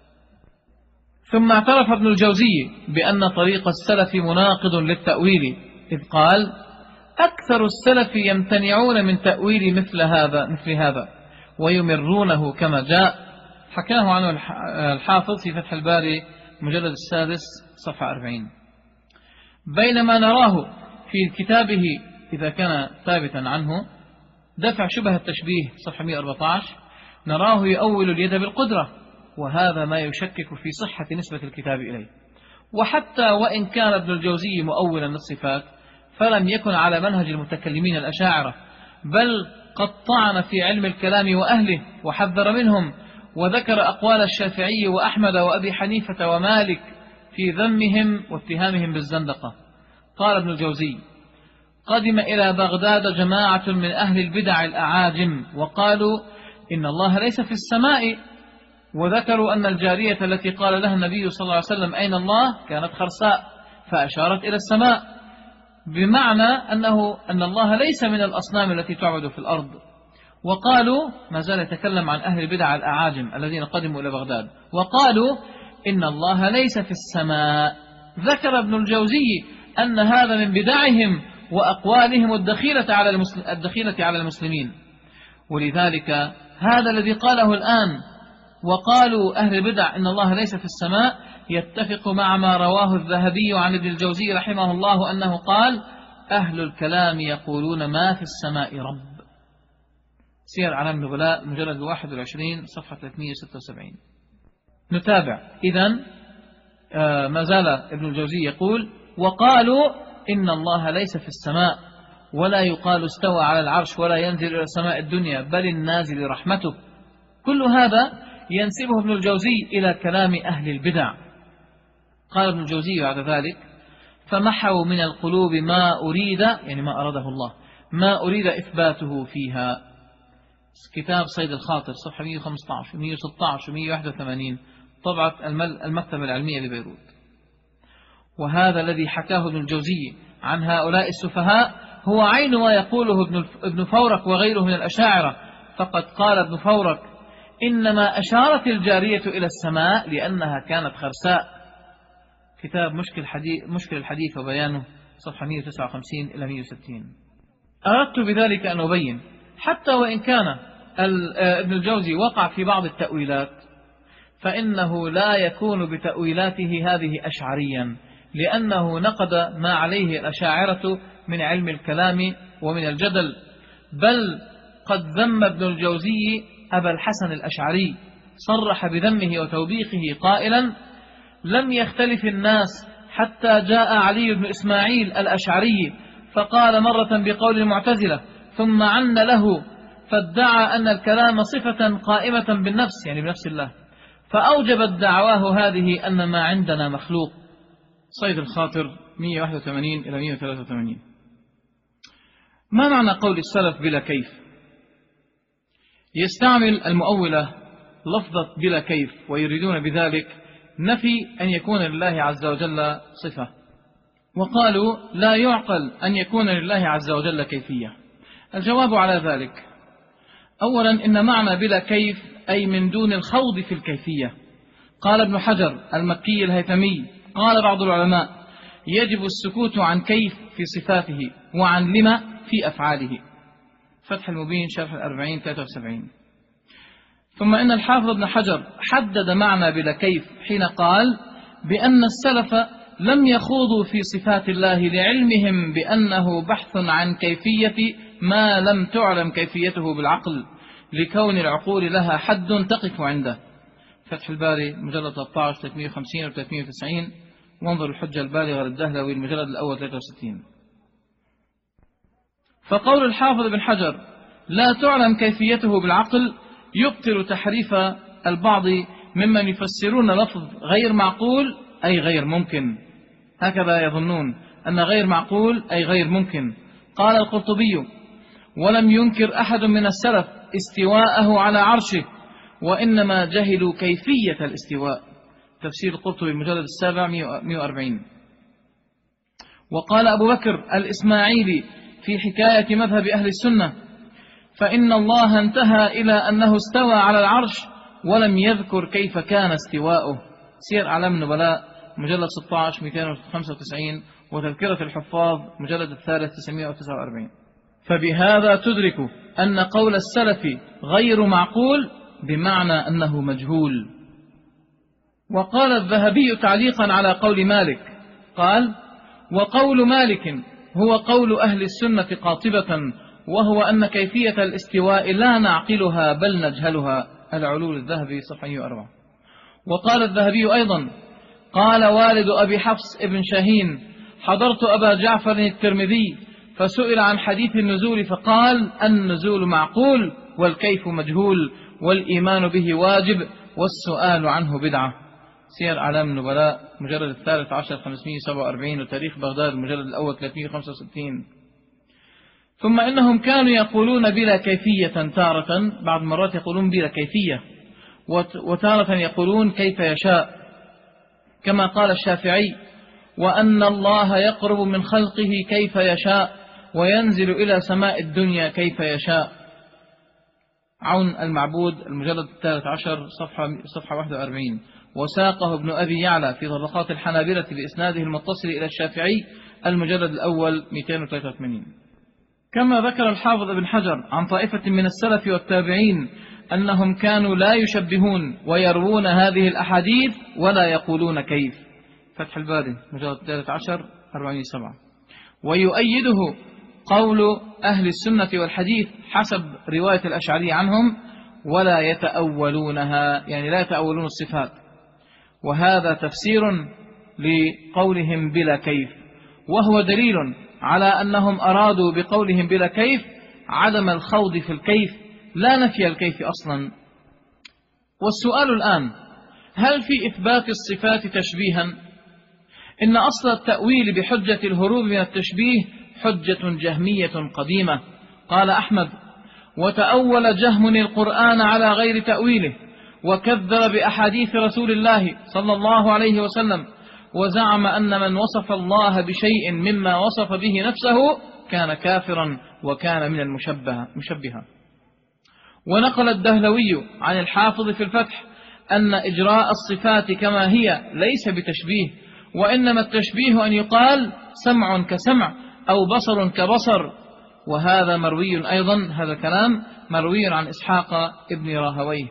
ثم اعترف ابن الجوزي بأن طريق السلف مناقض للتأويل، إذ قال أكثر السلف يمتنعون من تأويل مثل هذا ويمرونه كما جاء. حكاه عنه الحافظ في فتح الباري مجلد السادس صفحة 40. بينما نراه في كتابه إذا كان ثابتا عنه دفع شبه التشبيه صفحة 114 نراه يؤول اليد بالقدرة، وهذا ما يشكك في صحة نسبة الكتاب إليه. وحتى وإن كان ابن الجوزي مؤولا للصفات فلم يكن على منهج المتكلمين الأشاعرة، بل قد طعن في علم الكلام وأهله وحذر منهم، وذكر أقوال الشافعي وأحمد وأبي حنيفة ومالك في ذمهم واتهامهم بالزندقة. قال ابن الجوزي قدم إلى بغداد جماعة من أهل البدع الأعاجم وقالوا إن الله ليس في السماء، وذكروا أن الجارية التي قال لها النبي صلى الله عليه وسلم أين الله كانت خرساء فأشارت إلى السماء، بمعنى أن الله ليس من الأصنام التي تعبد في الأرض. وقالوا، ما زال يتكلم عن أهل البدع الأعاجم الذين قدموا إلى بغداد، وقالوا إن الله ليس في السماء. ذكر ابن الجوزي أن هذا من بدعهم وأقوالهم الدخيلة على المسلمين. ولذلك هذا الذي قاله الآن وقالوا أهل البدع إن الله ليس في السماء يتفق مع ما رواه الذهبي عن ابن الجوزي رحمه الله أنه قال: أهل الكلام يقولون ما في السماء رب. سير أعلام النبلاء مجلد 21 صفحة 376. نتابع. إذن ما زال ابن الجوزي يقول: وقالوا إن الله ليس في السماء، ولا يقال استوى على العرش ولا ينزل إلى السماء الدنيا بل النازل رحمته. كل هذا ينسبه ابن الجوزي إلى كلام أهل البدع. قال ابن الجوزي بعد ذلك: فمحوا من القلوب ما أريد، يعني ما أراده الله، ما أريد إثباته فيها. كتاب صيد الخاطر صفحة 115 116 181 طبعة المكتبة العلمية ببيروت. وهذا الذي حكاه ابن الجوزي عن هؤلاء السفهاء هو عين ما يقوله ابن فورك وغيره من الأشاعرة. فقد قال ابن فورك: إنما أشارت الجارية إلى السماء لأنها كانت خرساء. كتاب مشكل الحديث وبيانه صفحة 159 إلى 160. أردت بذلك أن أبين حتى وإن كان ابن الجوزي وقع في بعض التأويلات، فإنه لا يكون بتأويلاته هذه أشعريا، لأنه نقد ما عليه الأشاعرة من علم الكلام ومن الجدل، بل قد ذم ابن الجوزي أبا الحسن الأشعري، صرح بذمه وتوبيخه قائلا: لم يختلف الناس حتى جاء علي بن إسماعيل الأشعري فقال مرة بقول المعتزلة ثم عن له، فادعى أن الكلام صفة قائمة بالنفس، يعني بنفس الله، فأوجبت دعواه هذه أن ما عندنا مخلوق. صيد الخاطر 181 إلى 183. ما معنى قول السلف بلا كيف؟ يستعمل المؤولة لفظة بلا كيف ويريدون بذلك نفي أن يكون لله عز وجل صفة، وقالوا لا يعقل أن يكون لله عز وجل كيفية. الجواب على ذلك: أولا إن معنى بلا كيف أي من دون الخوض في الكيفية. قال ابن حجر المكي الهيثمي: قال بعض العلماء: يجب السكوت عن كيف في صفاته وعن لما في أفعاله. فتح المبين شرح 40-73. ثم إن الحافظ ابن حجر حدد معنى بلا كيف حين قال بأن السلف لم يخوضوا في صفات الله لعلمهم بأنه بحث عن كيفية ما لم تعلم كيفيته بالعقل، لكون العقول لها حد تقف عنده. فتح الباري مجلد 13 350 و 390، وانظر الحجة البالغة للدهلوي المجلد الأول 63. فقول الحافظ ابن حجر لا تعلم كيفيته بالعقل يبطل تحريف البعض ممن يفسرون لفظ غير معقول أي غير ممكن، هكذا يظنون أن غير معقول أي غير ممكن. قال القرطبي: ولم ينكر أحد من السلف استواءه على عرشه، وإنما جهلوا كيفية الاستواء. تفسير القرطبي المجلد 7 140. وقال أبو بكر الإسماعيلي في حكاية مذهب أهل السنة: فإن الله انتهى إلى أنه استوى على العرش ولم يذكر كيف كان استواؤه. سير أعلام النبلاء مجلد 16 295، وتذكرة الحفاظ مجلد 3 949. فبهذا تدرك أن قول السلف غير معقول بمعنى أنه مجهول. وقال الذهبي تعليقا على قول مالك قال: وقول مالك هو قول أهل السنة قاطبة، وهو أن كيفية الاستواء لا نعقلها بل نجهلها. العلول الذهبي صفحة 104. وقال الذهبي أيضا: قال والد أبي حفص ابن شاهين: حضرت أبا جعفر الترمذي فسئل عن حديث النزول فقال: النزول معقول والكيف مجهول والإيمان به واجب والسؤال عنه بدعة. سير أعلام النبلاء مجلد 13 547، وتاريخ بغداد المجلد الأول 365. ثم إنهم كانوا يقولون بلا كيفية تارة، بعض المرات يقولون بلا كيفية، وتارة يقولون كيف يشاء، كما قال الشافعي: وأن الله يقرب من خلقه كيف يشاء وينزل إلى سماء الدنيا كيف يشاء. عون المعبود المجلد 13 صفحة 41. وساقه ابن أبي يعلى في طبقات الحنابلة بإسناده المتصل إلى الشافعي المجلد الأول 283. كما ذكر الحافظ ابن حجر عن طائفة من السلف والتابعين أنهم كانوا لا يشبهون ويروون هذه الأحاديث ولا يقولون كيف. فتح الباري مجلد 13 407. ويؤيده قول أهل السنة والحديث حسب رواية الأشعري عنهم ولا يتأولونها، يعني لا يتأولون الصفات، وهذا تفسير لقولهم بلا كيف، وهو دليل على أنهم أرادوا بقولهم بلا كيف عدم الخوض في الكيف لا نفي الكيف أصلا. والسؤال الآن: هل في إثبات الصفات تشبيها؟ إن أصل التأويل بحجة الهروب من التشبيه حجة جهمية قديمة. قال أحمد: وتأول جهم القرآن على غير تأويله، وكذب بأحاديث رسول الله صلى الله عليه وسلم، وزعم أن من وصف الله بشيء مما وصف به نفسه كان كافرا وكان من المشبهة. ونقل الدهلوي عن الحافظ في الفتح أن إجراء الصفات كما هي ليس بتشبيه، وإنما التشبيه أن يقال سمع كسمع أو بصر كبصر. وهذا مروي أيضا، هذا الكلام مروي عن إسحاق ابن راهويه.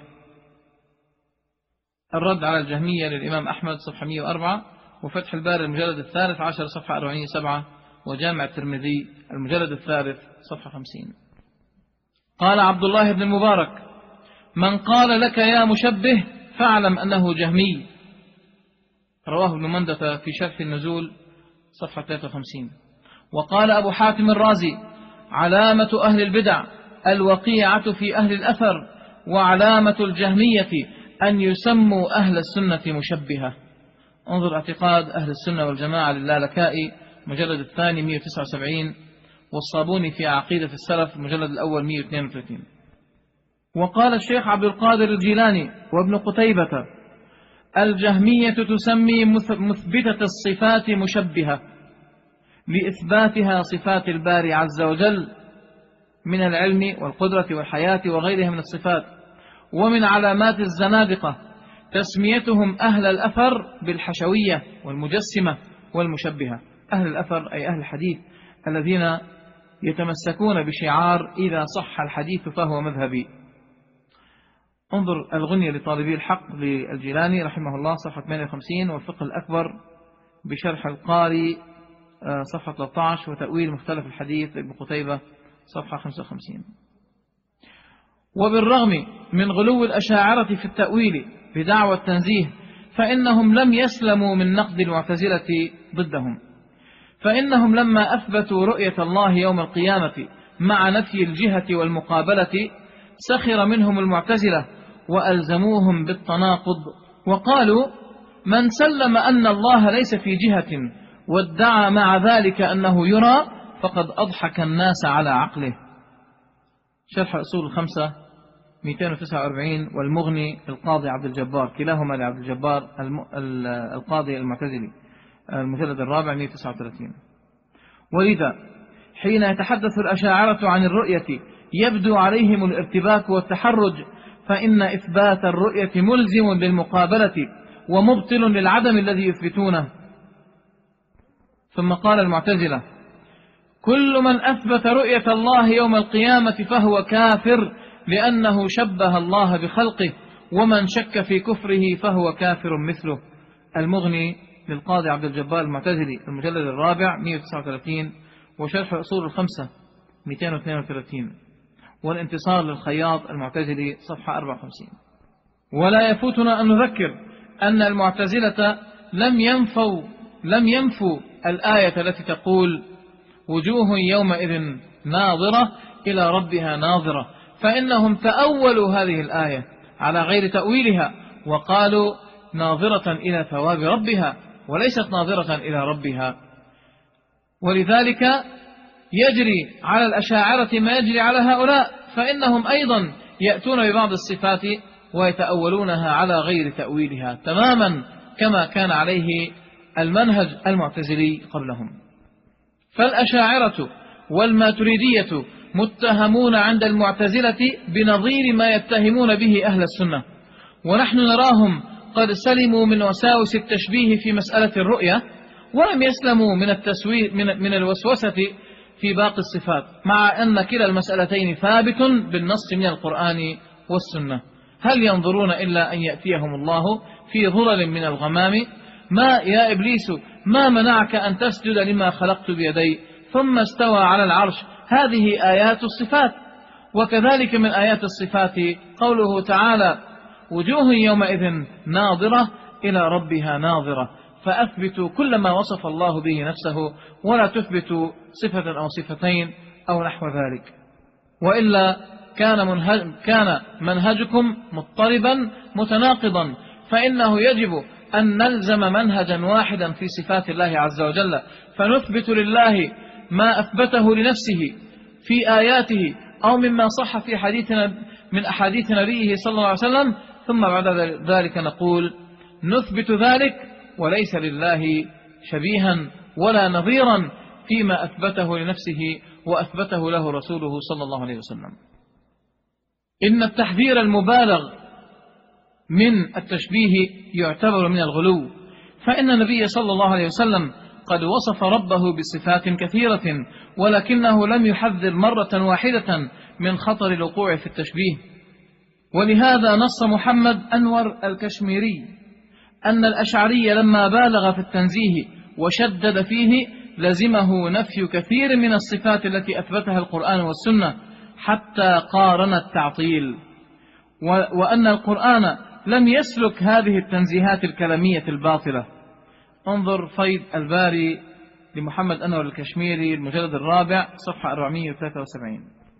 الرد على الجهمية للإمام أحمد صفحة 104، وفتح الباري المجلد 13 صفحة 407، وجامع الترمذي المجلد 3 صفحة 50. قال عبد الله بن المبارك: من قال لك يا مشبه فاعلم أنه جهمي. رواه ابن مندة في شرح النزول صفحة 53. وقال أبو حاتم الرازي: علامة أهل البدع الوقيعة في أهل الأثر، وعلامة الجهمية أن يسموا أهل السنة مشبهة. انظر اعتقاد أهل السنة والجماعة للالكائي مجلد الثاني 179، والصابوني في عقيدة السلف مجلد الأول 132. وقال الشيخ عبد القادر الجيلاني وابن قتيبة: الجهمية تسمي مثبتة الصفات مشبهة لإثباتها صفات الباري عز وجل من العلم والقدرة والحياة وغيرها من الصفات. ومن علامات الزنادقة تسميتهم أهل الأثر بالحشوية والمجسمة والمشبهة. أهل الأثر أي أهل الحديث الذين يتمسكون بشعار إذا صح الحديث فهو مذهبي. انظر الغنية لطالبي الحق للجيلاني رحمه الله صفحة 58، والفقه الأكبر بشرح القاري صفحة 13، وتأويل مختلف الحديث ابن قتيبة صفحة 55. وبالرغم من غلو الأشاعرة في التأويل بدعوى التنزيه، فإنهم لم يسلموا من نقد المعتزلة ضدهم، فإنهم لما أثبتوا رؤية الله يوم القيامة مع نفي الجهة والمقابلة سخر منهم المعتزلة وألزموهم بالتناقض، وقالوا: من سلم أن الله ليس في جهة وادعى مع ذلك أنه يرى فقد أضحك الناس على عقله. شرح أصول الخمسة 249، والمغني للقاضي عبد الجبار، كلاهما لعبد الجبار القاضي المعتزلي المجلد الرابع 139. ولذا حين يتحدث الأشاعرة عن الرؤية يبدو عليهم الارتباك والتحرج، فإن إثبات الرؤية ملزم للمقابلة ومبطل للعدم الذي يثبتونه. ثم قال المعتزلة: كل من أثبت رؤية الله يوم القيامة فهو كافر لأنه شبه الله بخلقه، ومن شك في كفره فهو كافر مثله. المغني للقاضي عبد الجبار المعتزلي المجلد الرابع 139، وشرح أصول الخمسة 232، والانتصار للخياط المعتزلي صفحة 54. ولا يفوتنا أن نذكر أن المعتزلة لم ينفوا الآية التي تقول: وجوه يومئذ ناظرة إلى ربها ناظرة، فإنهم تأولوا هذه الآية على غير تأويلها، وقالوا ناظرة إلى ثواب ربها وليست ناظرة إلى ربها. ولذلك يجري على الأشاعرة ما يجري على هؤلاء، فإنهم أيضا يأتون ببعض الصفات ويتأولونها على غير تأويلها، تماما كما كان عليه المنهج المعتزلي قبلهم. فالأشاعرة والماتريدية متهمون عند المعتزلة بنظير ما يتهمون به أهل السنة، ونحن نراهم قد سلموا من وساوس التشبيه في مسألة الرؤية، ولم يسلموا من الوسوسة في باقي الصفات، مع أن كلا المسألتين ثابت بالنص من القرآن والسنة. هل ينظرون إلا أن يأتيهم الله في ظلل من الغمام؟ ما يا إبليس ما منعك أن تسجد لما خلقت بيدي ثم استوى على العرش؟ هذه آيات الصفات. وكذلك من آيات الصفات قوله تعالى: وجوه يومئذ ناظرة إلى ربها ناظرة. فأثبتوا كل ما وصف الله به نفسه، ولا تثبتوا صفة أو صفتين أو نحو ذلك، وإلا كان منهجكم مضطربا متناقضا. فإنه يجب أن نلزم منهجا واحدا في صفات الله عز وجل، فنثبت لله ما أثبته لنفسه في آياته أو مما صح في حديثنا من أحاديث نبيه صلى الله عليه وسلم، ثم بعد ذلك نقول نثبت ذلك وليس لله شبيها ولا نظيرا فيما أثبته لنفسه وأثبته له رسوله صلى الله عليه وسلم. إن التحذير المبالغ من التشبيه يعتبر من الغلو، فإن النبي صلى الله عليه وسلم قد وصف ربه بصفات كثيرة، ولكنه لم يحذر مرة واحدة من خطر الوقوع في التشبيه. ولهذا نص محمد أنور الكشميري أن الأشعري لما بالغ في التنزيه وشدد فيه لزمه نفي كثير من الصفات التي أثبتها القرآن والسنة حتى قارن التعطيل، وأن القرآن لم يسلك هذه التنزيهات الكلامية الباطلة. انظر فيض الباري لمحمد أنور الكشميري المجلد الرابع صفحة 473.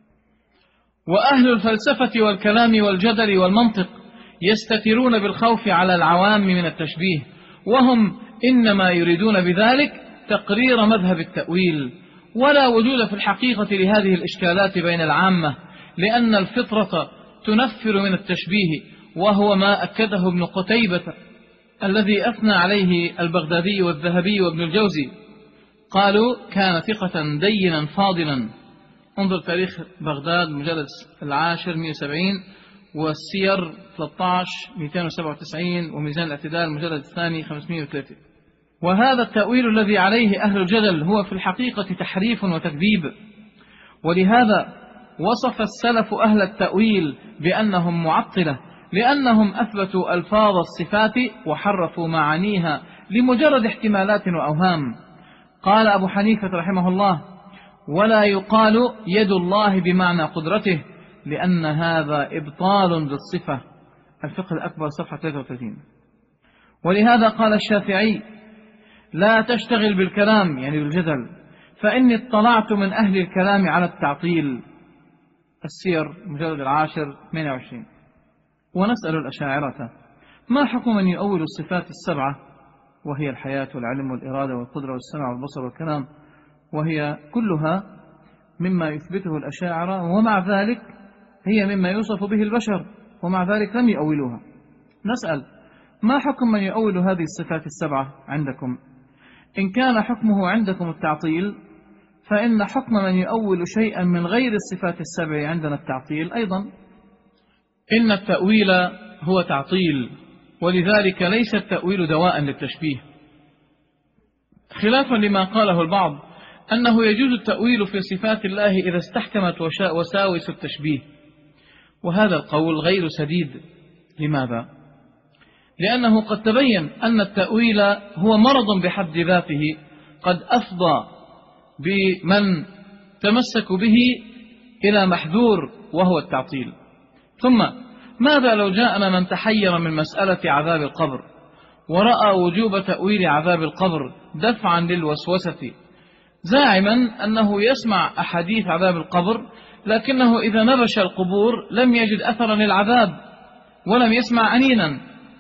وأهل الفلسفة والكلام والجدل والمنطق يستترون بالخوف على العوام من التشبيه، وهم إنما يريدون بذلك تقرير مذهب التأويل، ولا وجود في الحقيقة لهذه الإشكالات بين العامة، لأن الفطرة تنفر من التشبيه، وهو ما أكده ابن قتيبة الذي أثنى عليه البغدادي والذهبي وابن الجوزي. قالوا كان ثقة دينا فاضلا. انظر تاريخ بغداد مجلد 10 170، والسير 13 297، وميزان الاعتدال مجلد 2 503. وهذا التأويل الذي عليه أهل الجدل هو في الحقيقة تحريف وتكذيب، ولهذا وصف السلف أهل التأويل بأنهم معطلة، لأنهم أثبتوا ألفاظ الصفات وحرفوا معانيها لمجرد احتمالات وأوهام. قال أبو حنيفة رحمه الله: ولا يقال يد الله بمعنى قدرته، لأن هذا إبطال للصفة. الفقه الأكبر صفحة 33. ولهذا قال الشافعي: لا تشتغل بالكلام، يعني بالجدل، فإني اطلعت من أهل الكلام على التعطيل. السير مجلد 10 28. ونسأل الأشاعرة: ما حكم من يؤول الصفات السبعة، وهي الحياة والعلم والإرادة والقدرة والسمع والبصر والكلام، وهي كلها مما يثبته الأشاعرة، ومع ذلك هي مما يوصف به البشر، ومع ذلك لم يؤولوها. نسأل: ما حكم من يؤول هذه الصفات السبعة عندكم؟ إن كان حكمه عندكم التعطيل، فإن حكم من يؤول شيئا من غير الصفات السبع عندنا التعطيل أيضا. إن التأويل هو تعطيل، ولذلك ليس التأويل دواء للتشبيه، خلافا لما قاله البعض أنه يجوز التأويل في صفات الله إذا استحكمت وساوس التشبيه، وهذا القول غير سديد. لماذا؟ لأنه قد تبين أن التأويل هو مرض بحد ذاته قد أفضى بمن تمسك به إلى محذور، وهو التعطيل. ثم ماذا لو جاءنا من تحير من مسألة عذاب القبر ورأى وجوب تأويل عذاب القبر دفعا للوسوسة، زاعما أنه يسمع أحاديث عذاب القبر، لكنه إذا نبش القبور لم يجد أثرا للعذاب ولم يسمع أنينا.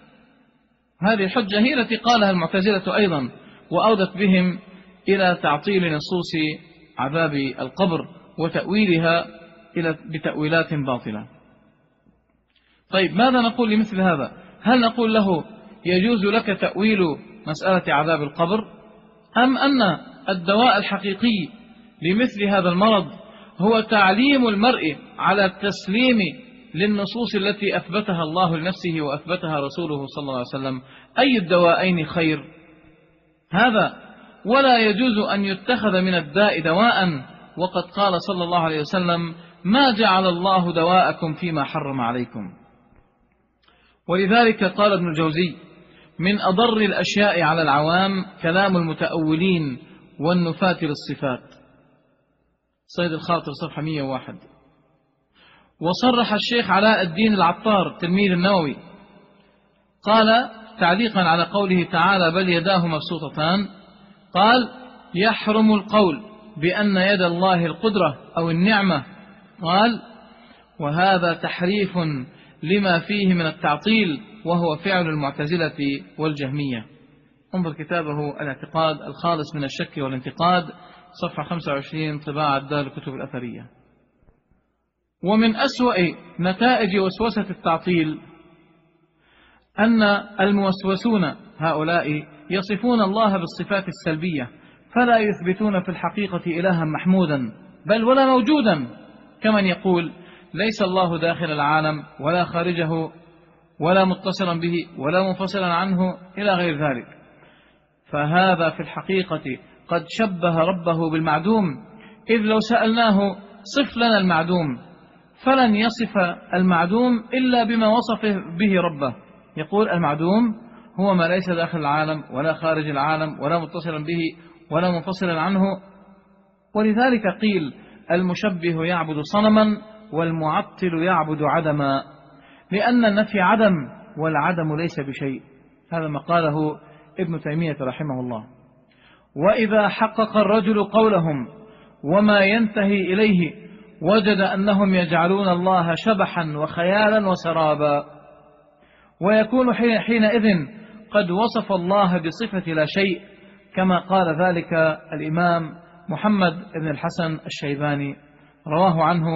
هذه الحجة هي التي قالها المعتزلة أيضا، وأودت بهم إلى تعطيل نصوص عذاب القبر وتأويلها بتأويلات باطلة. طيب ماذا نقول لمثل هذا؟ هل نقول له يجوز لك تأويل مسألة عذاب القبر، أم أن الدواء الحقيقي لمثل هذا المرض هو تعليم المرء على التسليم للنصوص التي أثبتها الله لنفسه وأثبتها رسوله صلى الله عليه وسلم؟ أي الدواءين خير؟ هذا ولا يجوز أن يتخذ من الداء دواء، وقد قال صلى الله عليه وسلم: ما جعل الله دواءكم فيما حرم عليكم. ولذلك قال ابن الجوزي: من أضر الأشياء على العوام كلام المتأولين والنفاة للصفات. صيد الخاطر صفحة 101. وصرح الشيخ علاء الدين العطار تلميذ النووي، قال تعليقا على قوله تعالى: بل يداه مبسوطتان، قال: يحرم القول بأن يد الله القدرة أو النعمة. قال: وهذا تحريف لما فيه من التعطيل، وهو فعل المعتزلة والجهمية. انظر كتابه الاعتقاد الخالص من الشك والانتقاد، صفحة 25، طباعة دار الكتب الأثرية. ومن أسوأ نتائج وسوسة التعطيل أن الموسوسون هؤلاء يصفون الله بالصفات السلبية، فلا يثبتون في الحقيقة إلها محمودا بل ولا موجودا، كمن يقول: ليس الله داخل العالم ولا خارجه ولا متصلا به ولا منفصلا عنه إلى غير ذلك. فهذا في الحقيقة قد شبه ربه بالمعدوم، إذ لو سألناه: صف لنا المعدوم، فلن يصف المعدوم إلا بما وصف به ربه. يقول: المعدوم هو ما ليس داخل العالم ولا خارج العالم ولا متصلا به ولا منفصلا عنه. ولذلك قيل: المشبه يعبد صنما والمعطل يعبد عدما، لأن النفي عدم والعدم ليس بشيء. هذا ما قاله ابن تيمية رحمه الله. وإذا حقق الرجل قولهم وما ينتهي إليه وجد أنهم يجعلون الله شبحا وخيالا وسرابا، ويكون حينئذ قد وصف الله بصفة لا شيء، كما قال ذلك الإمام محمد بن الحسن الشيباني، رواه عنه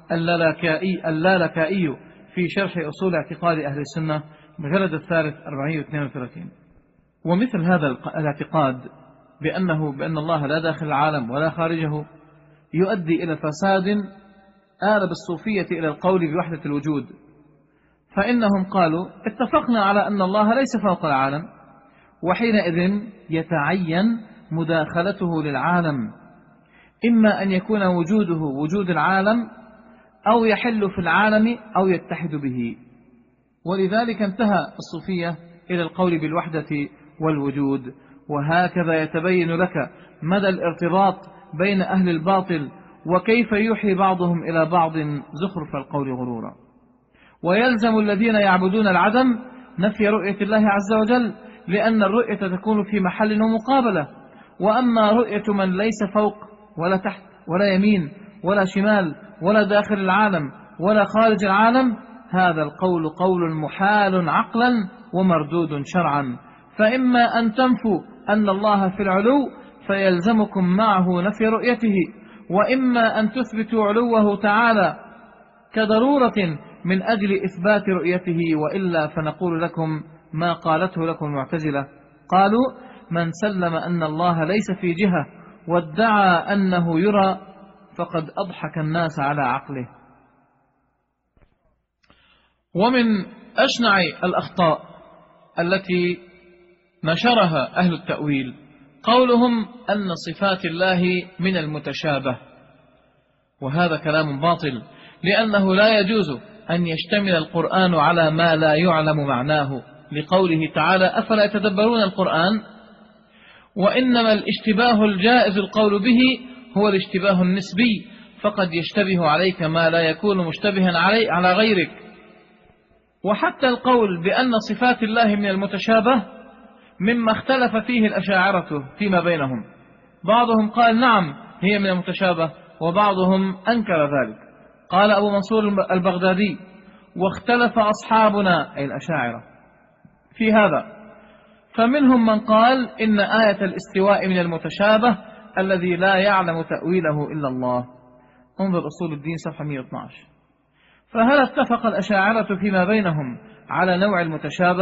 اللالكائي في شرح أصول اعتقاد أهل السنة، مجلد الثالث 432. ومثل هذا الاعتقاد بأن الله لا داخل العالم ولا خارجه يؤدي إلى فساد آل بالصوفية إلى القول بوحدة الوجود، فإنهم قالوا: اتفقنا على أن الله ليس فوق العالم، وحينئذ يتعين مداخلته للعالم، إما أن يكون وجوده وجود العالم أو يحل في العالم أو يتحد به. ولذلك انتهى الصوفية إلى القول بالوحدة والوجود. وهكذا يتبين لك مدى الارتباط بين أهل الباطل، وكيف يوحي بعضهم إلى بعض زخرف القول غرورا. ويلزم الذين يعبدون العدم نفي رؤية الله عز وجل، لأن الرؤية تكون في محل ومقابلة. وأما رؤية من ليس فوق ولا تحت ولا يمين ولا شمال ولا داخل العالم ولا خارج العالم، هذا القول قول محال عقلا ومردود شرعا. فإما أن تنفوا أن الله في العلو فيلزمكم معه نفي رؤيته، وإما أن تثبتوا علوه تعالى كضرورة من أجل إثبات رؤيته، وإلا فنقول لكم ما قالته لكم المعتزلة. قالوا: من سلم أن الله ليس في جهة وادعى أنه يرى فقد أضحك الناس على عقله. ومن أشنع الأخطاء التي نشرها أهل التأويل قولهم أن صفات الله من المتشابه، وهذا كلام باطل، لأنه لا يجوز أن يشتمل القرآن على ما لا يعلم معناه، لقوله تعالى: أفلا يتدبرون القرآن؟ وإنما الاشتباه الجائز القول به هو الاشتباه النسبي، فقد يشتبه عليك ما لا يكون مشتبها على غيرك. وحتى القول بأن صفات الله من المتشابه مما اختلف فيه الأشاعرة فيما بينهم، بعضهم قال: نعم هي من المتشابه، وبعضهم أنكر ذلك. قال أبو منصور البغدادي: واختلف أصحابنا أي الأشاعرة في هذا، فمنهم من قال إن آية الاستواء من المتشابه الذي لا يعلم تأويله إلا الله. انظر أصول الدين صفحة 112. فهل اتفق الأشاعرة فيما بينهم على نوع المتشابه،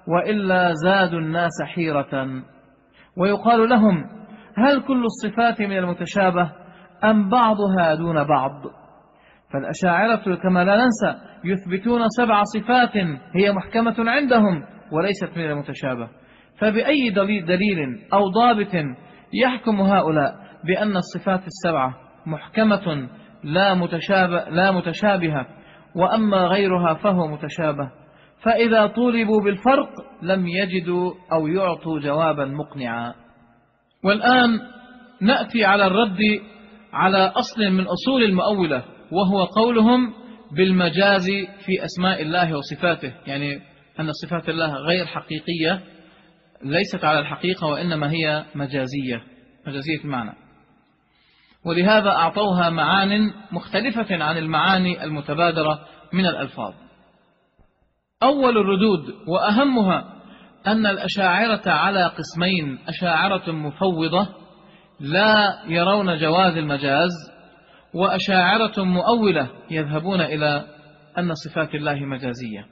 وإلا زادوا الناس حيرة. ويقال لهم: هل كل الصفات من المتشابه أم بعضها دون بعض؟ فالأشاعرة كما لا ننسى يثبتون 7 صفات هي محكمة عندهم وليست من المتشابه، فبأي دليل أو ضابط يحكم هؤلاء بأن الصفات 7 محكمة لا متشابهة، وأما غيرها فهو متشابه؟ فإذا طولبوا بالفرق لم يجدوا أو يعطوا جوابا مقنعا. والآن نأتي على الرد على أصل من أصول المؤولة، وهو قولهم بالمجاز في أسماء الله وصفاته، يعني أن صفات الله غير حقيقية، ليست على الحقيقة وإنما هي مجازية المعنى، ولهذا أعطوها معان مختلفة عن المعاني المتبادرة من الألفاظ. أول الردود وأهمها أن الأشاعرة على قسمين: أشاعرة مفوضة لا يرون جواز المجاز، وأشاعرة مؤولة يذهبون إلى أن صفات الله مجازية.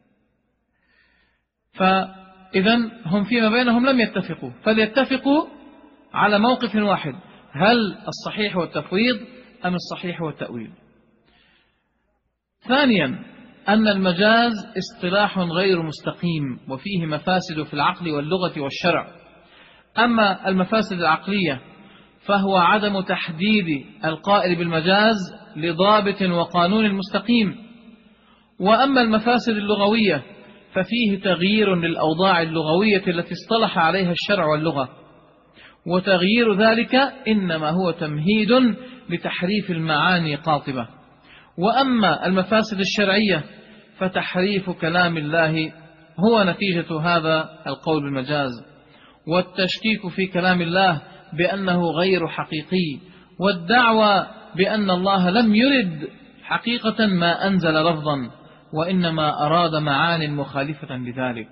فإذن هم فيما بينهم لم يتفقوا، فليتفقوا على موقف واحد: هل الصحيح هو التفويض أم الصحيح هو التأويل؟ ثانيا أن المجاز اصطلاح غير مستقيم وفيه مفاسد في العقل واللغة والشرع. أما المفاسد العقلية فهو عدم تحديد القائل بالمجاز لضابط وقانون مستقيم، وأما المفاسد اللغوية ففيه تغيير للأوضاع اللغوية التي اصطلح عليها الشرع واللغة، وتغيير ذلك إنما هو تمهيد لتحريف المعاني قاطبة. وأما المفاسد الشرعية فتحريف كلام الله هو نتيجة هذا القول بالمجاز، والتشكيك في كلام الله بأنه غير حقيقي، والدعوى بأن الله لم يرد حقيقة ما أنزل لفظا، وإنما أراد معان مخالفة لذلك.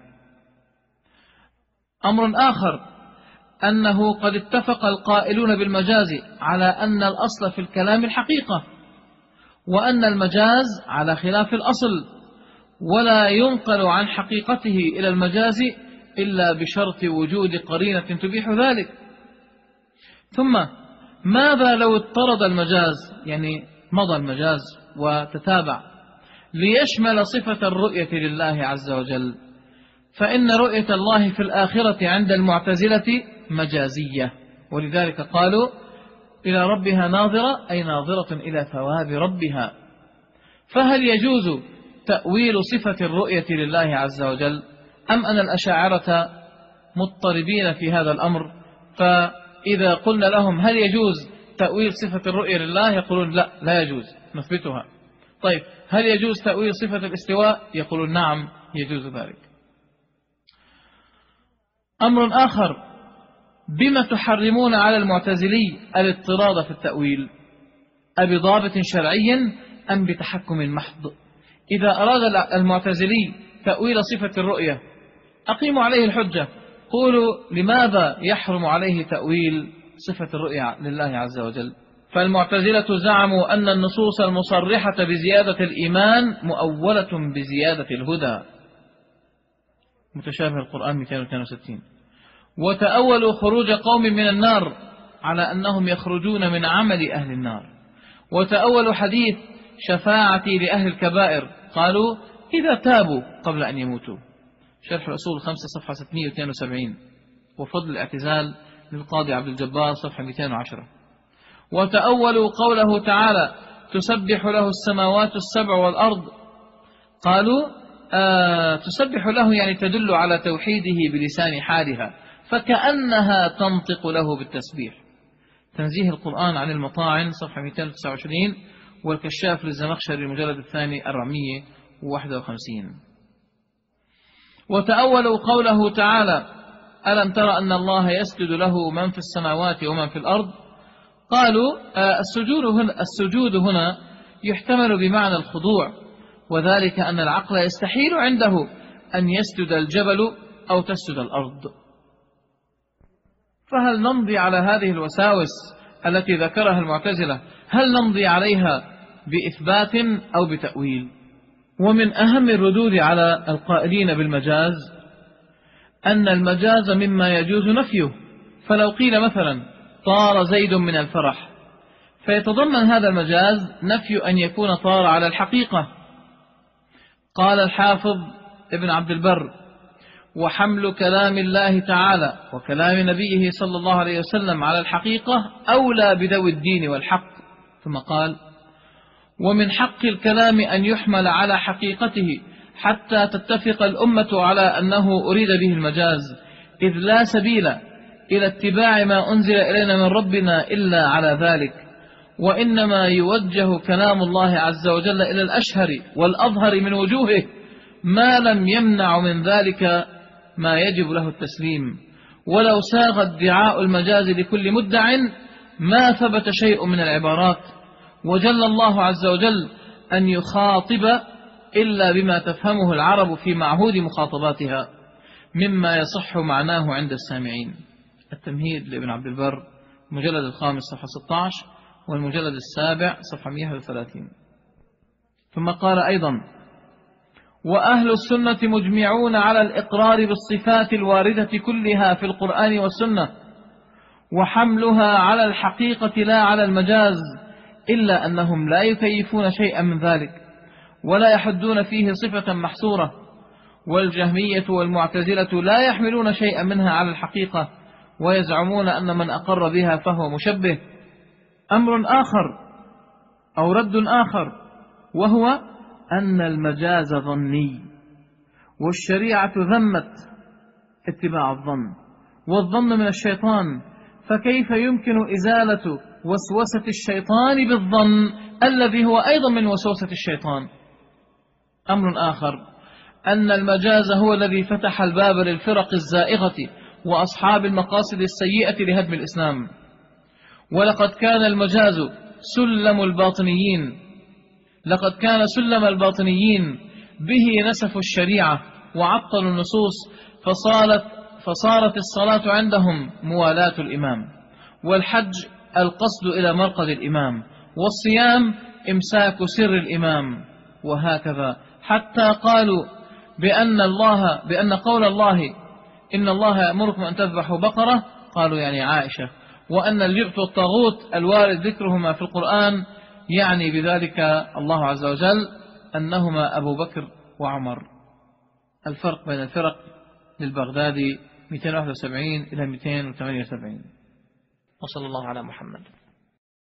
أمر آخر أنه قد اتفق القائلون بالمجاز على أن الأصل في الكلام الحقيقة، وأن المجاز على خلاف الأصل، ولا ينقل عن حقيقته إلى المجاز إلا بشرط وجود قرينة تبيح ذلك. ثم ماذا لو اضطرد المجاز، يعني مضى المجاز وتتابع ليشمل صفة الرؤية لله عز وجل؟ فإن رؤية الله في الآخرة عند المعتزلة مجازية، ولذلك قالوا إلى ربها ناظرة، أي ناظرة إلى ثواب ربها. فهل يجوز تأويل صفة الرؤية لله عز وجل، أم أن الأشاعرة مضطربين في هذا الأمر؟ فإذا قلنا لهم هل يجوز تأويل صفة الرؤية لله يقولون لا يجوز، نثبتها. طيب هل يجوز تأويل صفة الاستواء؟ يقولون نعم يجوز ذلك. أمر آخر: بما تحرمون على المعتزلي الاضطراد في التأويل؟ أبضابط شرعي أم بتحكم محض؟ إذا أراد المعتزلي تأويل صفة الرؤية أقيموا عليه الحجة، قولوا لماذا يحرم عليه تأويل صفة الرؤية لله عز وجل؟ فالمعتزلة زعموا أن النصوص المصرحة بزيادة الإيمان مؤولة بزيادة الهدى، متشابه القرآن 262. وتأولوا خروج قوم من النار على أنهم يخرجون من عمل أهل النار. وتأولوا حديث شفاعتي لأهل الكبائر، قالوا إذا تابوا قبل أن يموتوا. شرح الأصول 5 صفحة 672، وفضل الاعتزال للقاضي عبد الجبار صفحة 210. وتأولوا قوله تعالى تسبح له السماوات السبع والأرض، قالوا تسبح له يعني تدل على توحيده بلسان حالها، فكأنها تنطق له بالتسبيح. تنزيه القرآن عن المطاعن صفحة 229، والكشاف للزمخشري المجلد الثاني 451. وتأولوا قوله تعالى ألم تر أن الله يسجد له من في السماوات ومن في الأرض، قالوا السجود هنا يحتمل بمعنى الخضوع، وذلك أن العقل يستحيل عنده أن يسجد الجبل أو تسجد الأرض. فهل نمضي على هذه الوساوس التي ذكرها المعتزلة، هل نمضي عليها بإثبات أو بتأويل؟ ومن أهم الردود على القائلين بالمجاز أن المجاز مما يجوز نفيه، فلو قيل مثلا طار زيد من الفرح، فيتضمن هذا المجاز نفي أن يكون طار على الحقيقة. قال الحافظ ابن عبد البر: وحمل كلام الله تعالى وكلام نبيه صلى الله عليه وسلم على الحقيقة أولى بذوي الدين والحق. ثم قال: ومن حق الكلام أن يحمل على حقيقته حتى تتفق الأمة على أنه أريد به المجاز، إذ لا سبيل إلى اتباع ما أنزل إلينا من ربنا إلا على ذلك، وإنما يوجه كلام الله عز وجل إلى الأشهر والأظهر من وجوهه ما لم يمنع من ذلك ما يجب له التسليم. ولو ساغ ادعاء المجاز لكل مدع ما ثبت شيء من العبارات، وجل الله عز وجل أن يخاطب إلا بما تفهمه العرب في معهود مخاطباتها مما يصح معناه عند السامعين. التمهيد لابن عبد البر، المجلد الخامس صفحة 16، والمجلد السابع صفحة 130. ثم قال أيضا: وأهل السنة مجمعون على الإقرار بالصفات الواردة كلها في القرآن والسنة، وحملها على الحقيقة لا على المجاز، إلا أنهم لا يكيفون شيئا من ذلك ولا يحدون فيه صفة محصورة. والجهمية والمعتزلة لا يحملون شيئا منها على الحقيقة، ويزعمون أن من أقر بها فهو مشبه. أمر آخر أو رد آخر، وهو أن المجاز ظني، والشريعة ذمت اتباع الظن، والظن من الشيطان، فكيف يمكن إزالة وسوسة الشيطان بالظن الذي هو أيضا من وسوسة الشيطان؟ أمر آخر أن المجاز هو الذي فتح الباب للفرق الزائغة وأصحاب المقاصد السيئة لهدم الإسلام. ولقد كان المجاز سلم الباطنيين، لقد كان سلم الباطنيين به نسفوا الشريعة وعطلوا النصوص، فصارت الصلاة عندهم موالاة الإمام، والحج القصد إلى مرقد الإمام، والصيام إمساك سر الإمام، وهكذا، حتى قالوا بأن قول الله إن الله يأمركم أن تذبحوا بقرة، قالوا يعني عائشة، وأن الجبت والطاغوت الوارد ذكرهما في القرآن يعني بذلك الله عز وجل أنهما أبو بكر وعمر. الفرق بين الفرق للبغدادي 271 إلى 278. وصلى الله على محمد.